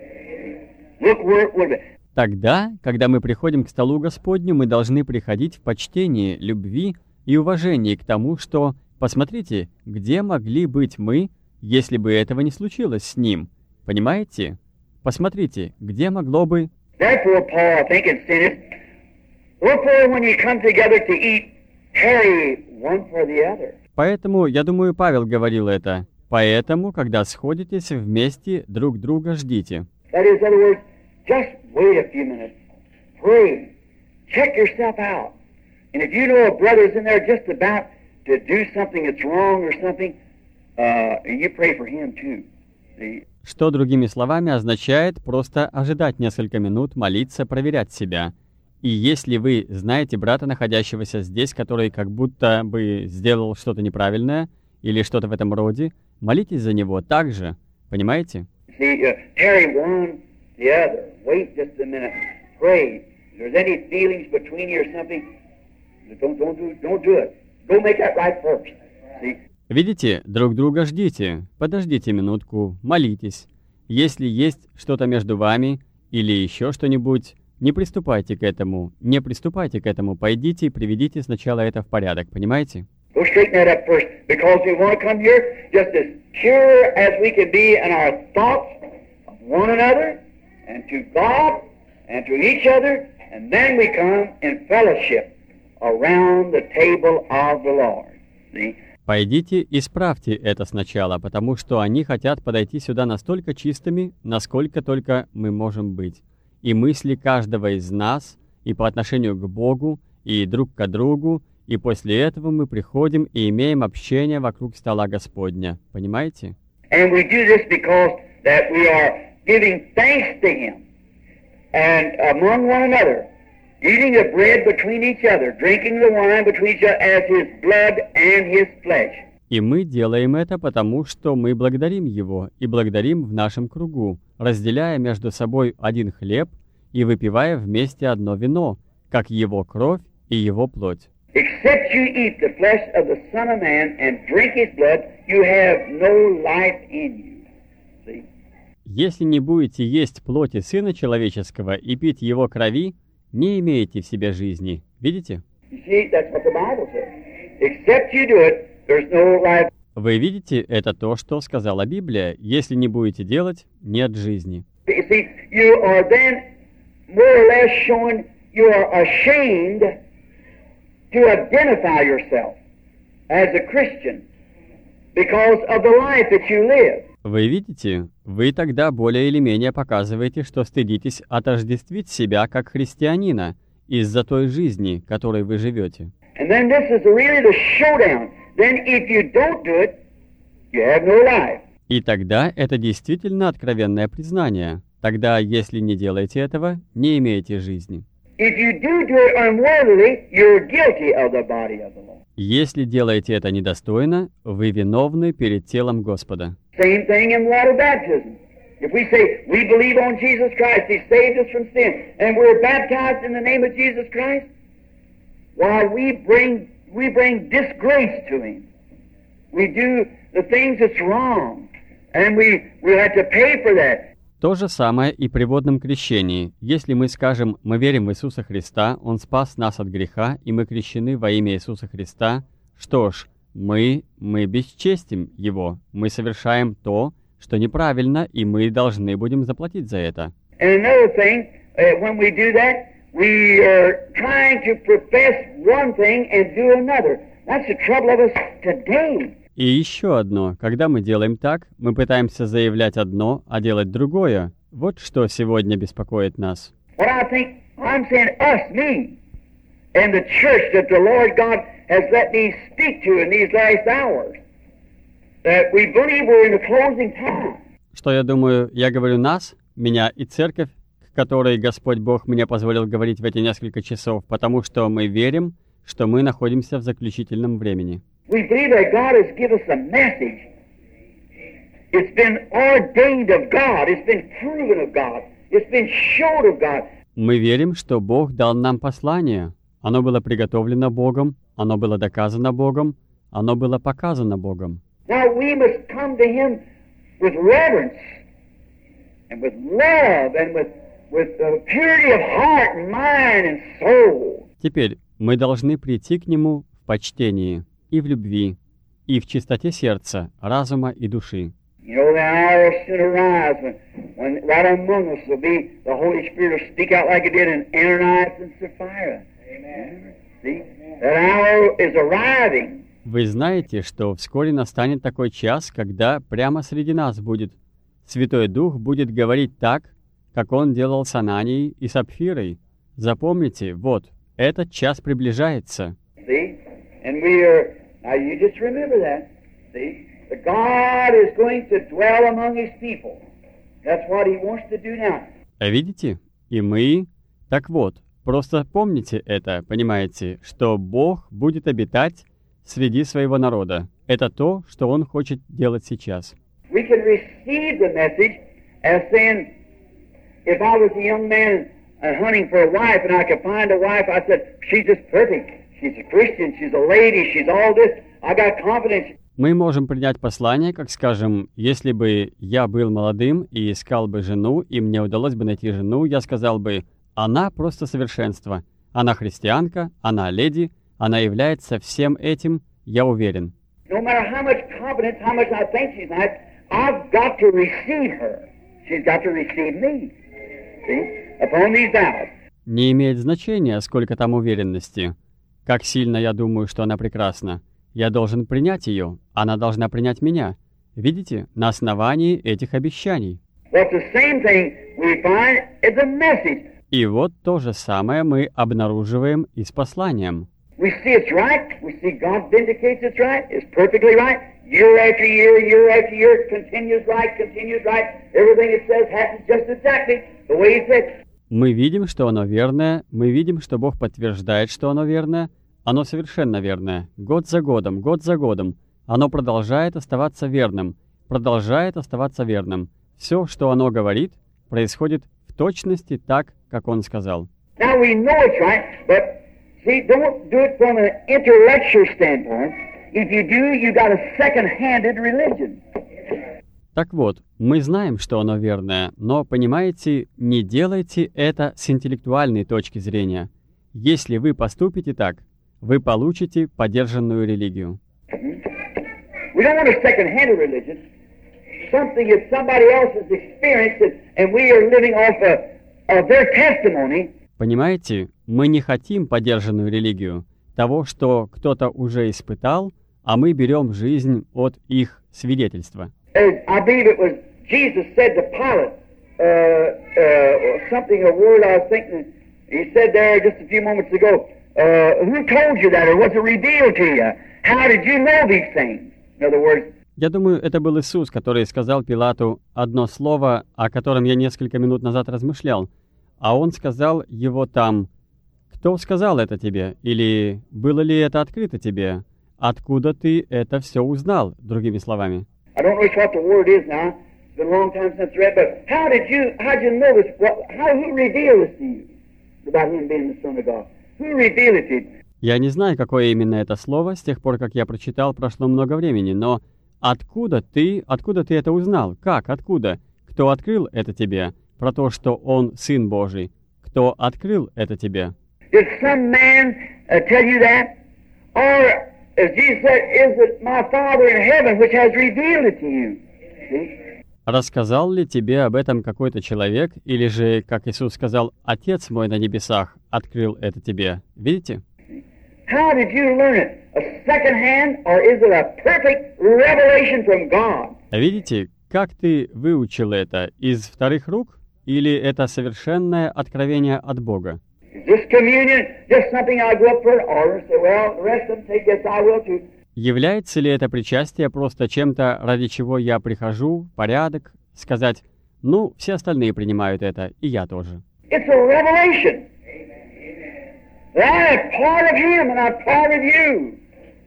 S2: Look where it would have been.
S1: Тогда, когда мы приходим к столу Господню, мы должны приходить в почтении, любви и уважении к тому, что, посмотрите, где могли быть мы, если бы этого не случилось с Ним. Понимаете? Посмотрите, где могло бы...
S2: Therefore, Paul, I think, and sinners, wherefore, when you come together to eat, tarry one for the other.
S1: Поэтому, я думаю, Павел говорил это. Поэтому, когда сходитесь вместе, друг друга ждите.
S2: That is, in other words, just wait a few minutes. Pray. Check yourself out. And if you know a brother's in there just about to do something that's wrong or something, uh, you pray for him too. See?
S1: Что, другими словами, означает просто ожидать несколько минут, молиться, проверять себя. И если вы знаете брата, находящегося здесь, который как будто бы сделал что-то неправильное или что-то в этом роде, молитесь за него также. Понимаете?
S2: See, uh, tarry one the other. Wait just a minute. Pray. If there's any feelings between you or something, don't, don't, do, don't do it. Go make that right first. See?
S1: Видите, друг друга ждите. Подождите минутку, молитесь. Если есть что-то между вами или еще что-нибудь, не приступайте к этому, не приступайте к этому. Пойдите и приведите сначала это в порядок, понимаете?
S2: Go straighten that up first, because we want to come here just as pure as we can be in our thoughts of one another and to God and to each other, and then we come in fellowship around the table of the Lord. See?
S1: Пойдите, исправьте это сначала, потому что они хотят подойти сюда настолько чистыми, насколько только мы можем быть. И мысли каждого из нас, и по отношению к Богу, и друг к другу, и после этого мы приходим и имеем общение вокруг стола Господня. Понимаете?
S2: And we do this because that we are giving thanks to Him and among one another, eating the bread between each other, drinking the wine between each other as His blood and His flesh.
S1: И мы делаем это потому, что мы благодарим Его и благодарим в нашем кругу, разделяя между собой один хлеб и выпивая вместе одно вино, как Его кровь и Его плоть.
S2: Except you eat the flesh of the Son of Man and drink His blood, you have no life in you. See?
S1: Если не будете есть плоти Сына Человеческого и пить Его крови, не имеете в себе жизни. Видите?
S2: You see, that's what the Bible says. Except you do it, there's no life.
S1: Вы видите, это то, что сказала Библия. Если не будете делать, нет жизни.
S2: You see, you are then more or less showing you are ashamed to identify yourself as a Christian because of the life that you live.
S1: Вы видите, вы тогда более или менее показываете, что стыдитесь отождествить себя как христианина из-за той жизни, которой вы живете.
S2: And then this is really the showdown. Then if you don't do it, you have no life.
S1: И тогда это действительно откровенное признание. Тогда, если не делаете этого, не имеете жизни.
S2: If you do do it unworthily, you're guilty of the body of the Lord.
S1: Если делаете это недостойно, вы виновны перед телом Господа.
S2: Same thing in water baptism. If we say we believe on Jesus Christ, He saved us from sin, and we're baptized in the name of Jesus Christ, why we bring we bring disgrace to Him. We do the things that's wrong, and we we have to pay for that.
S1: То же самое и при водном крещении. Если мы скажем «мы верим в Иисуса Христа, Он спас нас от греха, и мы крещены во имя Иисуса Христа», что ж, мы, мы бесчестим Его, мы совершаем то, что неправильно, и мы должны будем заплатить за это.
S2: And another thing, uh, when we do that, we are trying to profess one thing and do another. That's the trouble of us today.
S1: И еще одно. Когда мы делаем так, мы пытаемся заявлять одно, а делать другое. Вот что сегодня беспокоит нас.
S2: But I think I'm saying us, me, and the church that the Lord God has let me speak to in these last hours. That we believe we're in the closing time.
S1: Что я думаю, я говорю нас, меня и церковь, к которой Господь Бог мне позволил говорить в эти несколько часов, потому что мы верим, что мы находимся в заключительном времени.
S2: We believe that God has given us a message. It's been ordained of God. It's been proven of God. It's been shown of God.
S1: Мы верим, что Бог дал нам послание. Оно было приготовлено Богом, оно было доказано Богом, оно было показано Богом.
S2: Now we must come to Him with reverence and with love and with, with uh, purity of heart and mind and soul.
S1: Теперь мы должны прийти к Нему в почтении и в любви, и в чистоте сердца, разума и души.
S2: You know, the hour will soon arise when, when right among us will be the Holy Spirit will speak out like it did in Ananias and Sapphira. Amen. See? That hour is arriving.
S1: Вы знаете, что вскоре настанет такой час, когда прямо среди нас будет Святой Дух будет говорить так, как Он делал с Ананией и Сапфирой. Запомните, вот, этот час приближается.
S2: See? And we are, now you just remember that. See? That God is going to dwell among His people. That's what He wants to do now.
S1: А видите? И мы... Так вот, просто помните это, понимаете, что Бог будет обитать среди своего народа. Это то, что Он хочет делать сейчас.
S2: We can receive the message as saying, if I was a young man uh, hunting for a wife and I could find a wife, I said, she's just perfect. She's a Christian, she's a lady, she's all this. I got confidence.
S1: Мы можем принять послание, как, скажем, если бы я был молодым и искал бы жену, и мне удалось бы найти жену, я сказал бы, она просто совершенство. Она христианка, она леди, она является всем этим, я уверен.
S2: No matter how much confidence, how much I think she's nice, I've got to receive her. She's got to receive me. See? Upon these vows.
S1: Не имеет значения, сколько там уверенности. Как сильно я думаю, что она прекрасна. Я должен принять ее, она должна принять меня. Видите, на основании этих обещаний.
S2: Well, the same thing we find is a message.
S1: И вот то же самое мы обнаруживаем и с посланием.
S2: We see it's right. We see God vindicates it's right. It's perfectly right. Year after year, year after year, it continues right, continues right. Everything it says happens just exactly the way He said.
S1: Мы видим, что оно верное, мы видим, что Бог подтверждает, что оно верное. Оно совершенно верное. Год за годом, год за годом. Оно продолжает оставаться верным, продолжает оставаться верным. Все, что оно говорит, происходит в точности так, как Он сказал.
S2: Now we know it's right, but see, don't do it from an intellectual standpoint. If you do, you got a second-handed religion.
S1: Так вот, мы знаем, что оно верное, но, понимаете, не делайте это с интеллектуальной точки зрения. Если вы поступите так, вы получите подержанную религию.
S2: We don't want a second-handed religion. Something that somebody else has experienced it, and we are living off of, of their testimony.
S1: Понимаете, мы не хотим подержанную религию, того, что кто-то уже испытал, а мы берем жизнь от их свидетельства.
S2: I believe it was Jesus said to Pilate, uh, uh, something, a word I was thinking, he said there just a few moments ago, uh, who told you that, or was it revealed to you? How did you know these things? In other words,
S1: я думаю, это был Иисус, который сказал Пилату одно слово, о котором я несколько минут назад размышлял. А он сказал его там, «Кто сказал это тебе?» Или «Было ли это открыто тебе?» «Откуда ты это все узнал?» Другими словами.
S2: I don't know what the word is now. It's been a long time since I read, but how did you, how did you know this? What, how, who revealed this to you about Him being the Son of God? Who revealed it to you?
S1: Я не знаю, какое именно это слово, с тех пор, как я прочитал, прошло много времени, но откуда ты, откуда ты это узнал? Как, откуда? Кто открыл это тебе? Про то, что Он Сын Божий. Кто открыл это тебе?
S2: Did some man uh, tell you that? Or, as Jesus said, is it my Father in heaven which has revealed it to you? See?
S1: Рассказал ли тебе об этом какой-то человек, или же, как Иисус сказал, Отец мой на небесах открыл это тебе? Видите?
S2: How did you learn it? A second hand, or is it a perfect revelation from God?
S1: Видите, как ты выучил это? Из вторых рук? Или это совершенное откровение от Бога?
S2: Is this communion just something I go up for an order and say, well, the rest of them take this, I will too?
S1: Является ли это причастие просто чем-то, ради чего я прихожу, порядок, сказать, ну, все остальные принимают это, и я тоже?
S2: It's a revelation. That I am part of Him and I'm part of you.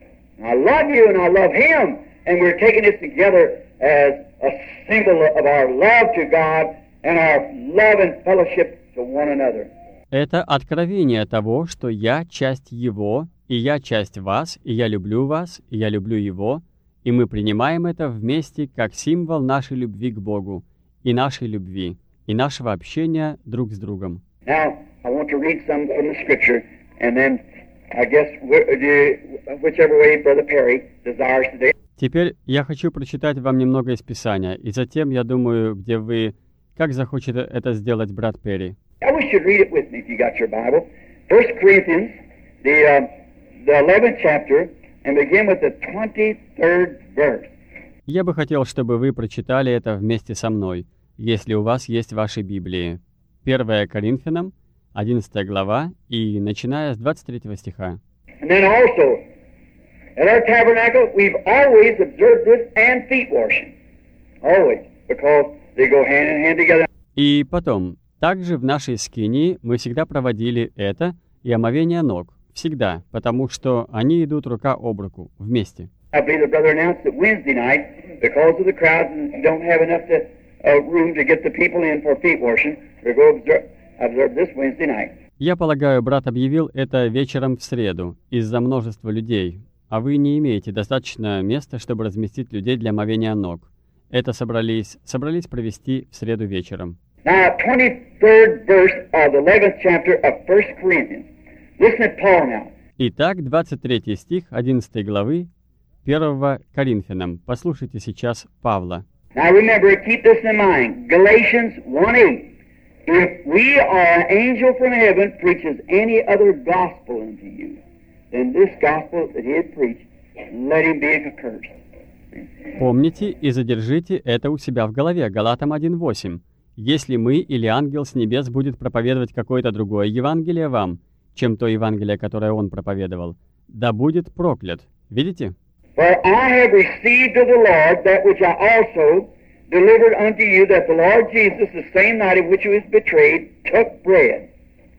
S2: I love you and I love Him. And we're taking this together as a symbol of our love to God and our love and fellowship to one another.
S1: Это откровение того, что я часть Его, и я часть вас, и я люблю вас, и я люблю Его, и мы принимаем это вместе как символ нашей любви к Богу, и нашей любви, и нашего общения друг с другом.
S2: Now, I want to read some from the Scripture, and then I guess whichever way Brother Perry desires today.
S1: Теперь я хочу прочитать вам немного из Писания, и затем, я думаю, где вы, как захочет это сделать брат Перри.
S2: I wish you'd read it with me if you got your Bible. First Corinthians, the, uh, the eleventh chapter, and begin with the twenty-third verse.
S1: Я бы хотел, чтобы вы прочитали это вместе со мной, если у вас есть ваши Библии. первое Коринфянам, одиннадцатая глава, и начиная с двадцать третьего стиха.
S2: And then also, at our tabernacle, we've always observed this and feet washing. Always, because they go hand in hand together.
S1: И потом, также в нашей скинии мы всегда проводили это и омовение ног. Всегда, потому что они идут рука об руку, вместе.
S2: I believe the brother announced that Wednesday night, because of the crowds and don't have enough to, uh, room to get the people in for feet washing, we're going to observe, observe this Wednesday night.
S1: Я полагаю, брат объявил это вечером в среду, из-за множества людей, а вы не имеете достаточно места, чтобы разместить людей для омовения ног. Это собрались, собрались провести в среду вечером.
S2: Now, twenty-third verse of the eleventh chapter of First Corinthians. Listen to Paul now.
S1: Итак, двадцать третий стих одиннадцатой главы первого Коринфянам. Послушайте сейчас Павла.
S2: Now remember, keep this in mind. Galatians one eight. If we or an angel from heaven preaches any other gospel unto you than this gospel that he had preached, let him be accursed.
S1: Помните и задержите это у себя в голове. Галатам один восемь. Если мы или ангел с небес будет проповедовать какое-то другое Евангелие вам, чем то Евангелие, которое он проповедовал, да будет проклят. Видите?
S2: For I have received of the Lord that which I also delivered unto you, that the Lord Jesus, the same night in which he was betrayed, took bread.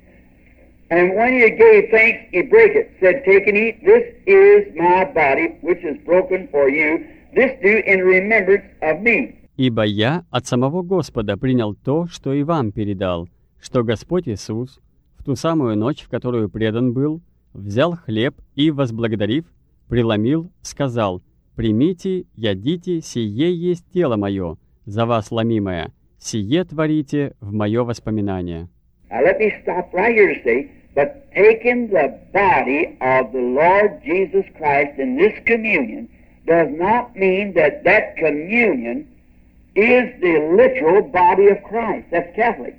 S2: And when he gave thanks, he brake it, said, Take and eat, this is my body, which is broken for you. This do in remembrance of me.
S1: «Ибо я от самого Господа принял то, что и вам передал, что Господь Иисус, в ту самую ночь, в которую предан был, взял хлеб и, возблагодарив, преломил, сказал, «Примите, ядите, сие есть тело мое, за вас ломимое, сие творите в мое воспоминание».
S2: Now let me stop right here to say, but taking the body of the Lord Jesus Christ in this communion does not mean that that communion is the literal body of Christ. That's Catholic.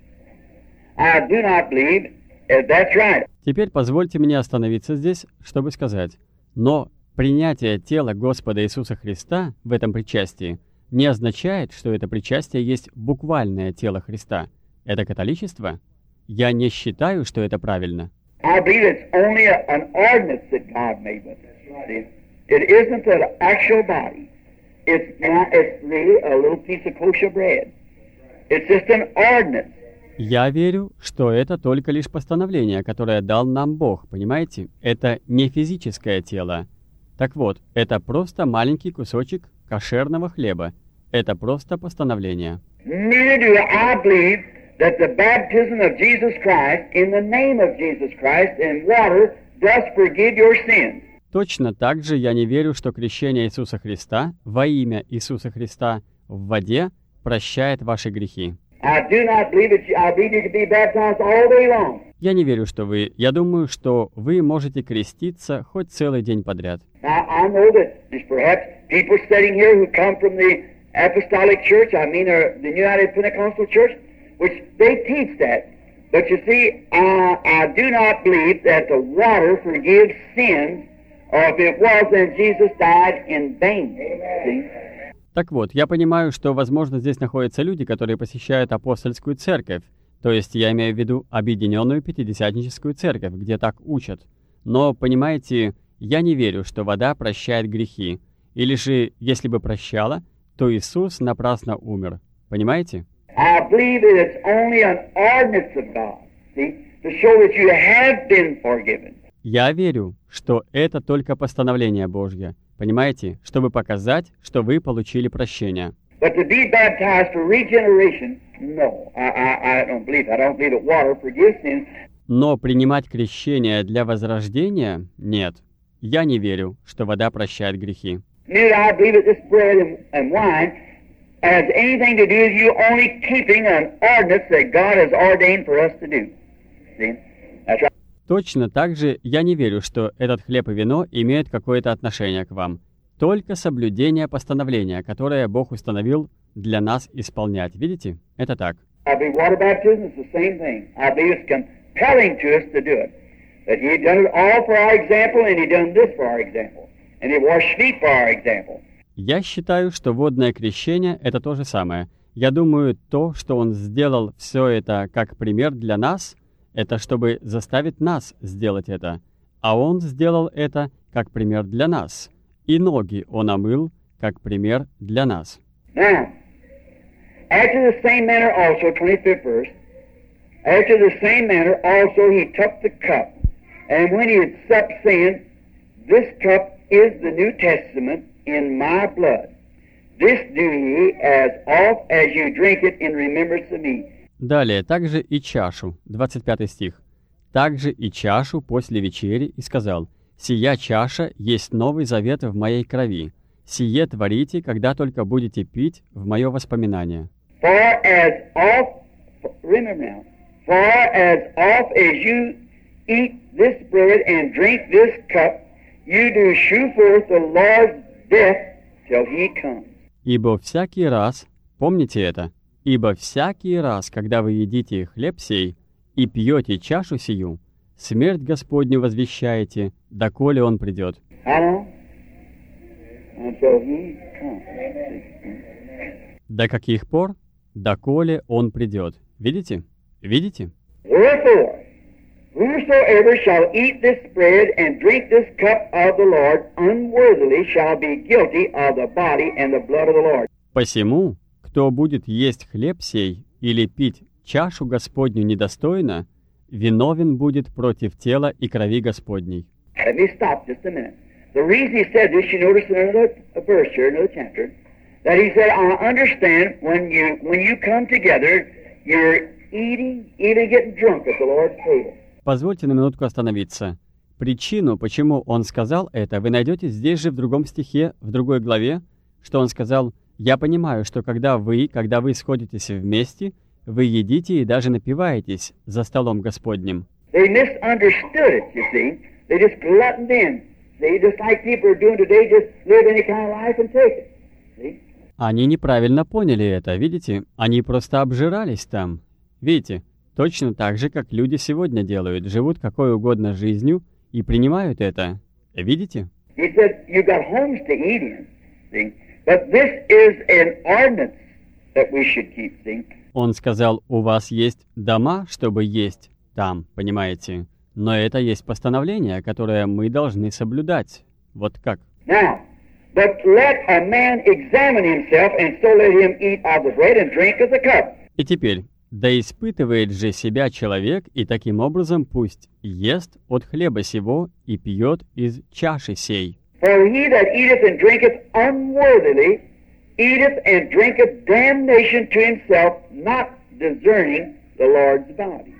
S2: I do not believe that's right.
S1: Теперь позвольте мне остановиться здесь, чтобы сказать, но принятие тела Господа Иисуса Христа в этом причастии не означает, что это причастие есть буквальное тело Христа. Это католичество? Я не считаю, что это правильно.
S2: I believe it's only a, an ordinance that God made with it. It isn't an actual body. It's not, it's really a little piece of kosher bread. It's just an ordinance.
S1: Я верю, что это только лишь постановление, которое дал нам Бог, понимаете? Это не физическое тело. Так вот, это просто маленький кусочек кошерного хлеба. Это просто постановление.
S2: Neither do I believe that the baptism of Jesus Christ in the name of Jesus Christ in water does forgive your sins.
S1: Точно так же я не верю, что крещение Иисуса Христа во имя Иисуса Христа в воде прощает ваши грехи.
S2: I do not believe that you, I believe you can be baptized all day long.
S1: Я не верю, что вы. Я думаю, что вы можете креститься хоть целый день подряд.
S2: Now, I know that there's perhaps people sitting here who come from the Apostolic Church, I mean uh, the United Pentecostal Church, which they teach that. But you see, I, I do not believe that the water forgives sins, or if it was, then Jesus died in vain. See?
S1: Так вот, я понимаю, что, возможно, здесь находятся люди, которые посещают апостольскую церковь, то есть я имею в виду объединенную пятидесятническую церковь, где так учат. Но, понимаете, я не верю, что вода прощает грехи. Или же, если бы прощала, то Иисус напрасно умер. Понимаете?
S2: I believe that it's only an ordinance of God, see, to show that you have been forgiven.
S1: Я верю, что это только постановление Божье. Понимаете? Чтобы показать, что вы получили прощение.
S2: But to be baptized for regeneration, no, I, I, I don't believe that. I don't believe that water forgives sins.
S1: Но принимать крещение для возрождения – нет. Я не верю, что вода прощает грехи.
S2: Neither I believe that this bread and, and wine has anything to do with you only keeping an ordinance that God has ordained for us to do. See? That's right.
S1: Точно так же я не верю, что этот хлеб и вино имеют какое-то отношение к вам. Только соблюдение постановления, которое Бог установил для нас исполнять. Видите? Это так.
S2: I believe water baptism is the same thing. I believe it's compelling to us to do it. That He done it all for our example, and He done this for our example. And He washed feet for our example.
S1: Я считаю, что водное крещение – это то же самое. Я думаю, то, что Он сделал все это как пример для нас, это чтобы заставить нас сделать это. А Он сделал это как пример для нас. И ноги Он омыл как пример для нас.
S2: Now, after the same manner also, twenty-fifth verse, after the same manner also He took the cup, and when He had supped, saying, This cup is the New Testament in my blood. This do ye as oft as you drink it in remembrance of me.
S1: Далее, также и чашу, двадцать пятый стих. Также и чашу после вечери, и сказал, «Сия чаша есть новый завет в моей крови. Сие творите, когда только будете пить в мое воспоминание».
S2: For as oft, remember now, for as oft as you eat this bread and drink this cup, you do shew forth the Lord's death till He comes.
S1: Ибо всякий раз, помните это, ибо всякий раз, когда вы едите хлеб сей и пьете чашу сию, смерть Господню возвещаете, доколе Он придет.
S2: How long? Until He comes.
S1: До каких пор? Доколе Он придет. Видите? Видите?
S2: Wherefore, whosoever shall eat this bread and drink this cup of the Lord unworthily shall be guilty of the body and the blood of the Lord.
S1: Посему, кто будет есть хлеб сей или пить чашу Господню недостойно, виновен будет против тела и крови Господней.
S2: Let me stop just a minute. The reason he said this, you notice in another verse here, another chapter, that he said, I understand when you when you come together, you're eating, even getting drunk at the Lord's table.
S1: Позвольте на минутку остановиться. Причину, почему он сказал это, вы найдете здесь же в другом стихе, в другой главе, что он сказал, «Я понимаю, что когда вы, когда вы сходитесь вместе, вы едите и даже напиваетесь за столом Господним».
S2: They misunderstood it, you see. They just gluttoned in. See, just like people are doing today, just live any kind of life and take it. See?
S1: Они неправильно поняли это, видите? Они просто обжирались там. Видите? Точно так же, как люди сегодня делают, живут какой угодно жизнью и принимают это. Видите?
S2: He said, you got homes to eat in, see? But this is an ordinance that we should keep, see?
S1: Он сказал, у вас есть дома, чтобы есть там, понимаете? Но это есть постановление, которое мы должны соблюдать. Вот как.
S2: Now, but let a man examine himself, and so let him eat of the bread and drink of the cup.
S1: И теперь, да испытывает же себя человек, и таким образом пусть ест от хлеба сего и пьет из чаши сей.
S2: For he that eateth and drinketh unworthily, eateth and drinketh damnation to himself, not discerning the Lord's body.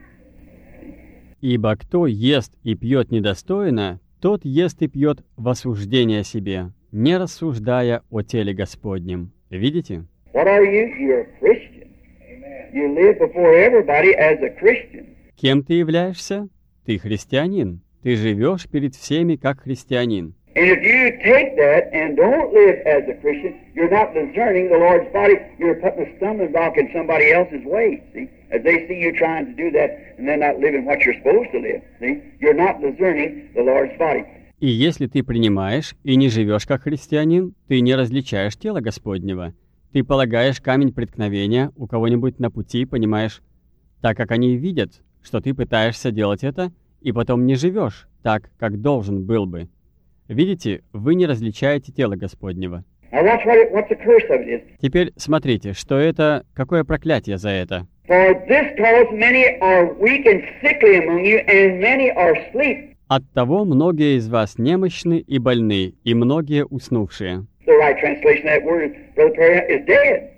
S1: Ибо кто ест и пьет недостойно, тот ест и пьет в осуждение себе, не рассуждая о теле Господнем. Видите?
S2: What are you? You're a Christian. You live before everybody as a Christian.
S1: Кем ты являешься? Ты христианин. Ты живешь перед всеми как христианин.
S2: And if you take that and don't live as a Christian, you're not discerning the Lord's body. You're putting a stumbling block in somebody else's way, see? As they see you trying to do that and they're not living what you're supposed to live, see? You're not discerning the Lord's body.
S1: И если ты принимаешь и не живешь как христианин, ты не различаешь тело Господнего. Ты полагаешь камень преткновения у кого-нибудь на пути, понимаешь, так как они видят, что ты пытаешься делать это, и потом не живешь так, как должен был бы. Видите, вы не различаете тело Господнего.
S2: Now watch what it, what the curse of it is.
S1: Теперь смотрите, что это, какое проклятие за это.
S2: For this cause many are weak and sickly among you, and many are asleep.
S1: Оттого многие из вас немощны и больны, и многие уснувшие.
S2: The right translation of that word, Brother Perry, is dead.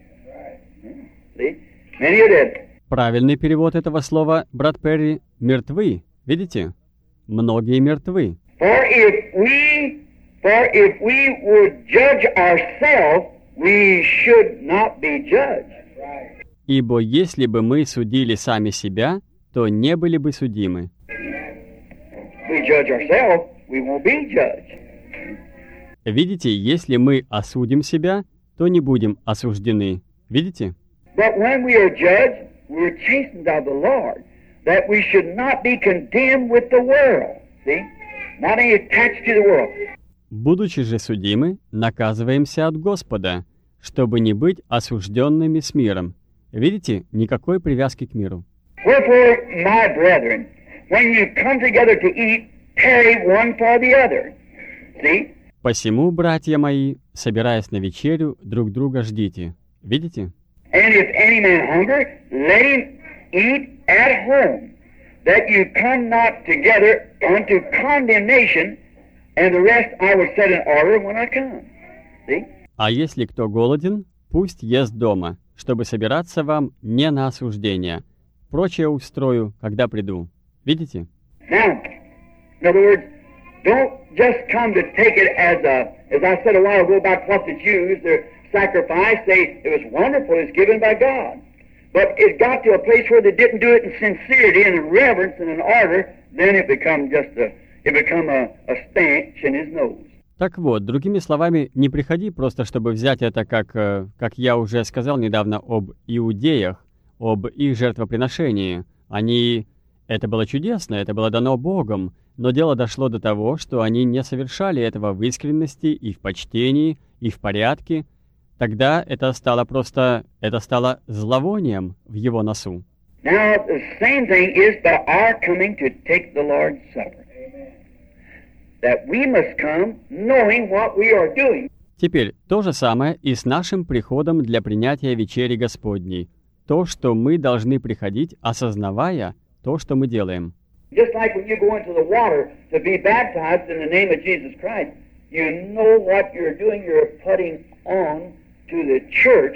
S2: See? Many are dead.
S1: Правильный перевод этого слова, брат Перри, мертвы. Видите? Многие мертвы.
S2: For if we, for if we would judge ourselves, we should not be judged.
S1: Ибо если бы мы судили сами себя, то не были бы судимы.
S2: If we judge ourselves, we won't be judged.
S1: Видите, если мы осудим себя, то не будем осуждены. Видите?
S2: But when we are judged, we are chastened of the Lord, that we should not be condemned with the world. See? Not any attached to the world.
S1: Будучи же судимы, наказываемся от Господа, чтобы не быть осужденными с миром. Видите, никакой привязки к миру.
S2: Wherefore, my brethren, when you come together to eat, tarry one for the other. See?
S1: Посему, братья мои, собираясь на вечерю, друг друга ждите. Видите?
S2: And if any man hunger, let him eat at home, that you come not together unto condemnation, and the rest I will set in order when I come. See?
S1: А если кто голоден, пусть ест дома, чтобы собираться вам не на осуждение. Прочее устрою, когда приду. Видите?
S2: Now, in other words, don't just come to take it as a, as I said a while ago about what the Jews, their sacrifice, they, it was wonderful, it's given by God. But it got to a place where they didn't do it in sincerity and in reverence and in order, then it become just a, it become a, a stench in his nose.
S1: Так вот, другими словами, не приходи просто, чтобы взять это, как, э, как я уже сказал недавно об иудеях, об их жертвоприношении. Они... Это было чудесно, это было дано Богом, но дело дошло до того, что они не совершали этого в искренности и в почтении, и в порядке. Тогда это стало просто... это стало зловонием в его носу.
S2: Now, the same thing is by our coming to take the Lord's Supper. That we must come knowing what we are doing.
S1: Теперь то же самое и с нашим приходом для принятия вечери Господней. То, что мы должны приходить, осознавая то, что мы делаем.
S2: Just like when you go into the water to be baptized in the name of Jesus Christ, you know what you're doing. You're putting on to the church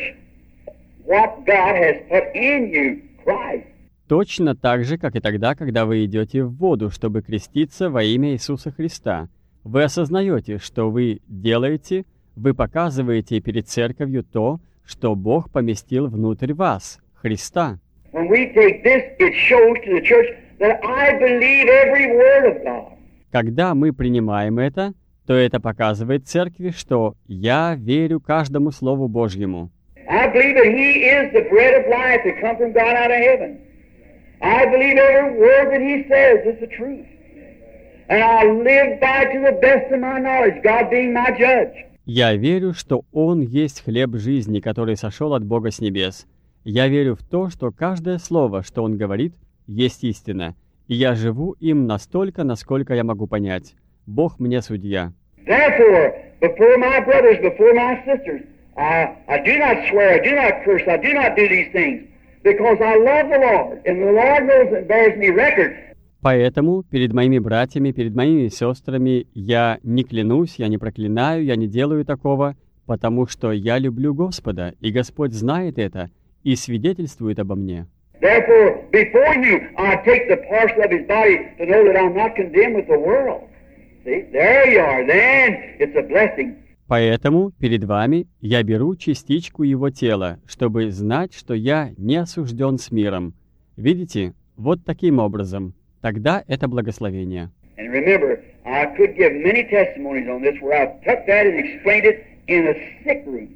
S2: what God has put in you, Christ.
S1: Точно так же, как и тогда, когда вы идете в воду, чтобы креститься во имя Иисуса Христа. Вы осознаете, что вы делаете, вы показываете перед церковью то, что Бог поместил внутрь вас, Христа.
S2: When we take this, it shows to the church that I believe every word of God.
S1: Когда мы принимаем это, то это показывает церкви, что я верю каждому Слову Божьему.
S2: I believe that He is the bread of life that comes from God out of heaven. I believe every word that He says is the truth. And I live by to the best of my knowledge, God being my judge.
S1: Я верю, что Он есть хлеб жизни, который сошел от Бога с небес. Я верю в то, что каждое слово, что Он говорит, есть истина, и я живу им настолько, насколько я могу понять. Бог мне судья.
S2: Therefore, before my brothers, before my sisters, I, I do not swear, I do not curse, I do not do these things, because I love the Lord, and the Lord knows and bears me record.
S1: Поэтому перед моими братьями, перед моими сестрами я не клянусь, я не проклинаю, я не делаю такого, потому что я люблю Господа, и Господь знает это и свидетельствует обо мне.
S2: Therefore, before you, I take the parcel of His body to know that I'm not condemned with the world. See, there you are. Then it's a blessing.
S1: Поэтому перед вами я беру частичку Его тела, чтобы знать, что я не осужден с миром. Видите, вот таким образом. Тогда это благословение.
S2: And remember, I could give many testimonies on this where I've took that and explained it in a sick room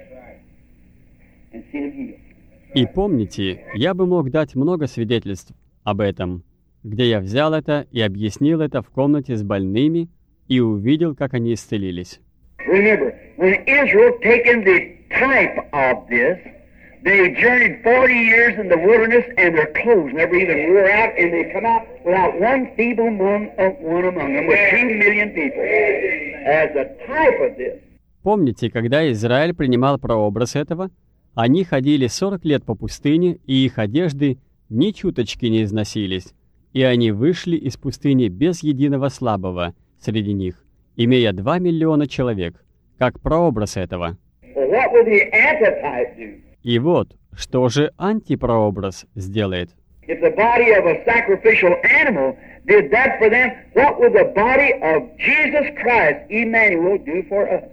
S2: and seen him healed.
S1: И помните, я бы мог дать много свидетельств об этом, где я взял это и объяснил это в комнате с больными и увидел, как они исцелились.
S2: Remember, when Israel taken the type of this, they journeyed forty years in the wilderness and their clothes never even wore out, and they come out without one feeble one, uh, one among them with two million people as a type of this.
S1: Помните, когда Израиль принимал прообраз этого, они ходили сорок лет по пустыне, и их одежды ни чуточки не износились, и они вышли из пустыни без единого слабого среди них, имея два миллиона человек, как прообраз этого.
S2: Well, what will the antitype do?
S1: И вот, что же антипрообраз сделает?
S2: If the body of a sacrificial animal did that for them, what will the body of Jesus Christ, Emmanuel, do for us?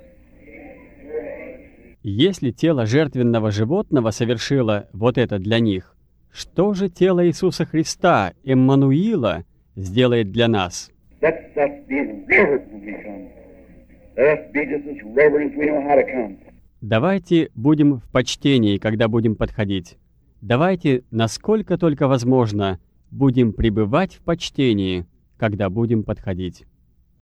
S1: Если тело жертвенного животного совершило вот это для них, что же тело Иисуса Христа, Эммануила, сделает для нас?
S2: Let's just be reverent when we come. Let us be just as reverent as we know how to come.
S1: Давайте будем в почтении, когда будем подходить. Давайте, насколько только возможно, будем пребывать в почтении, когда будем подходить.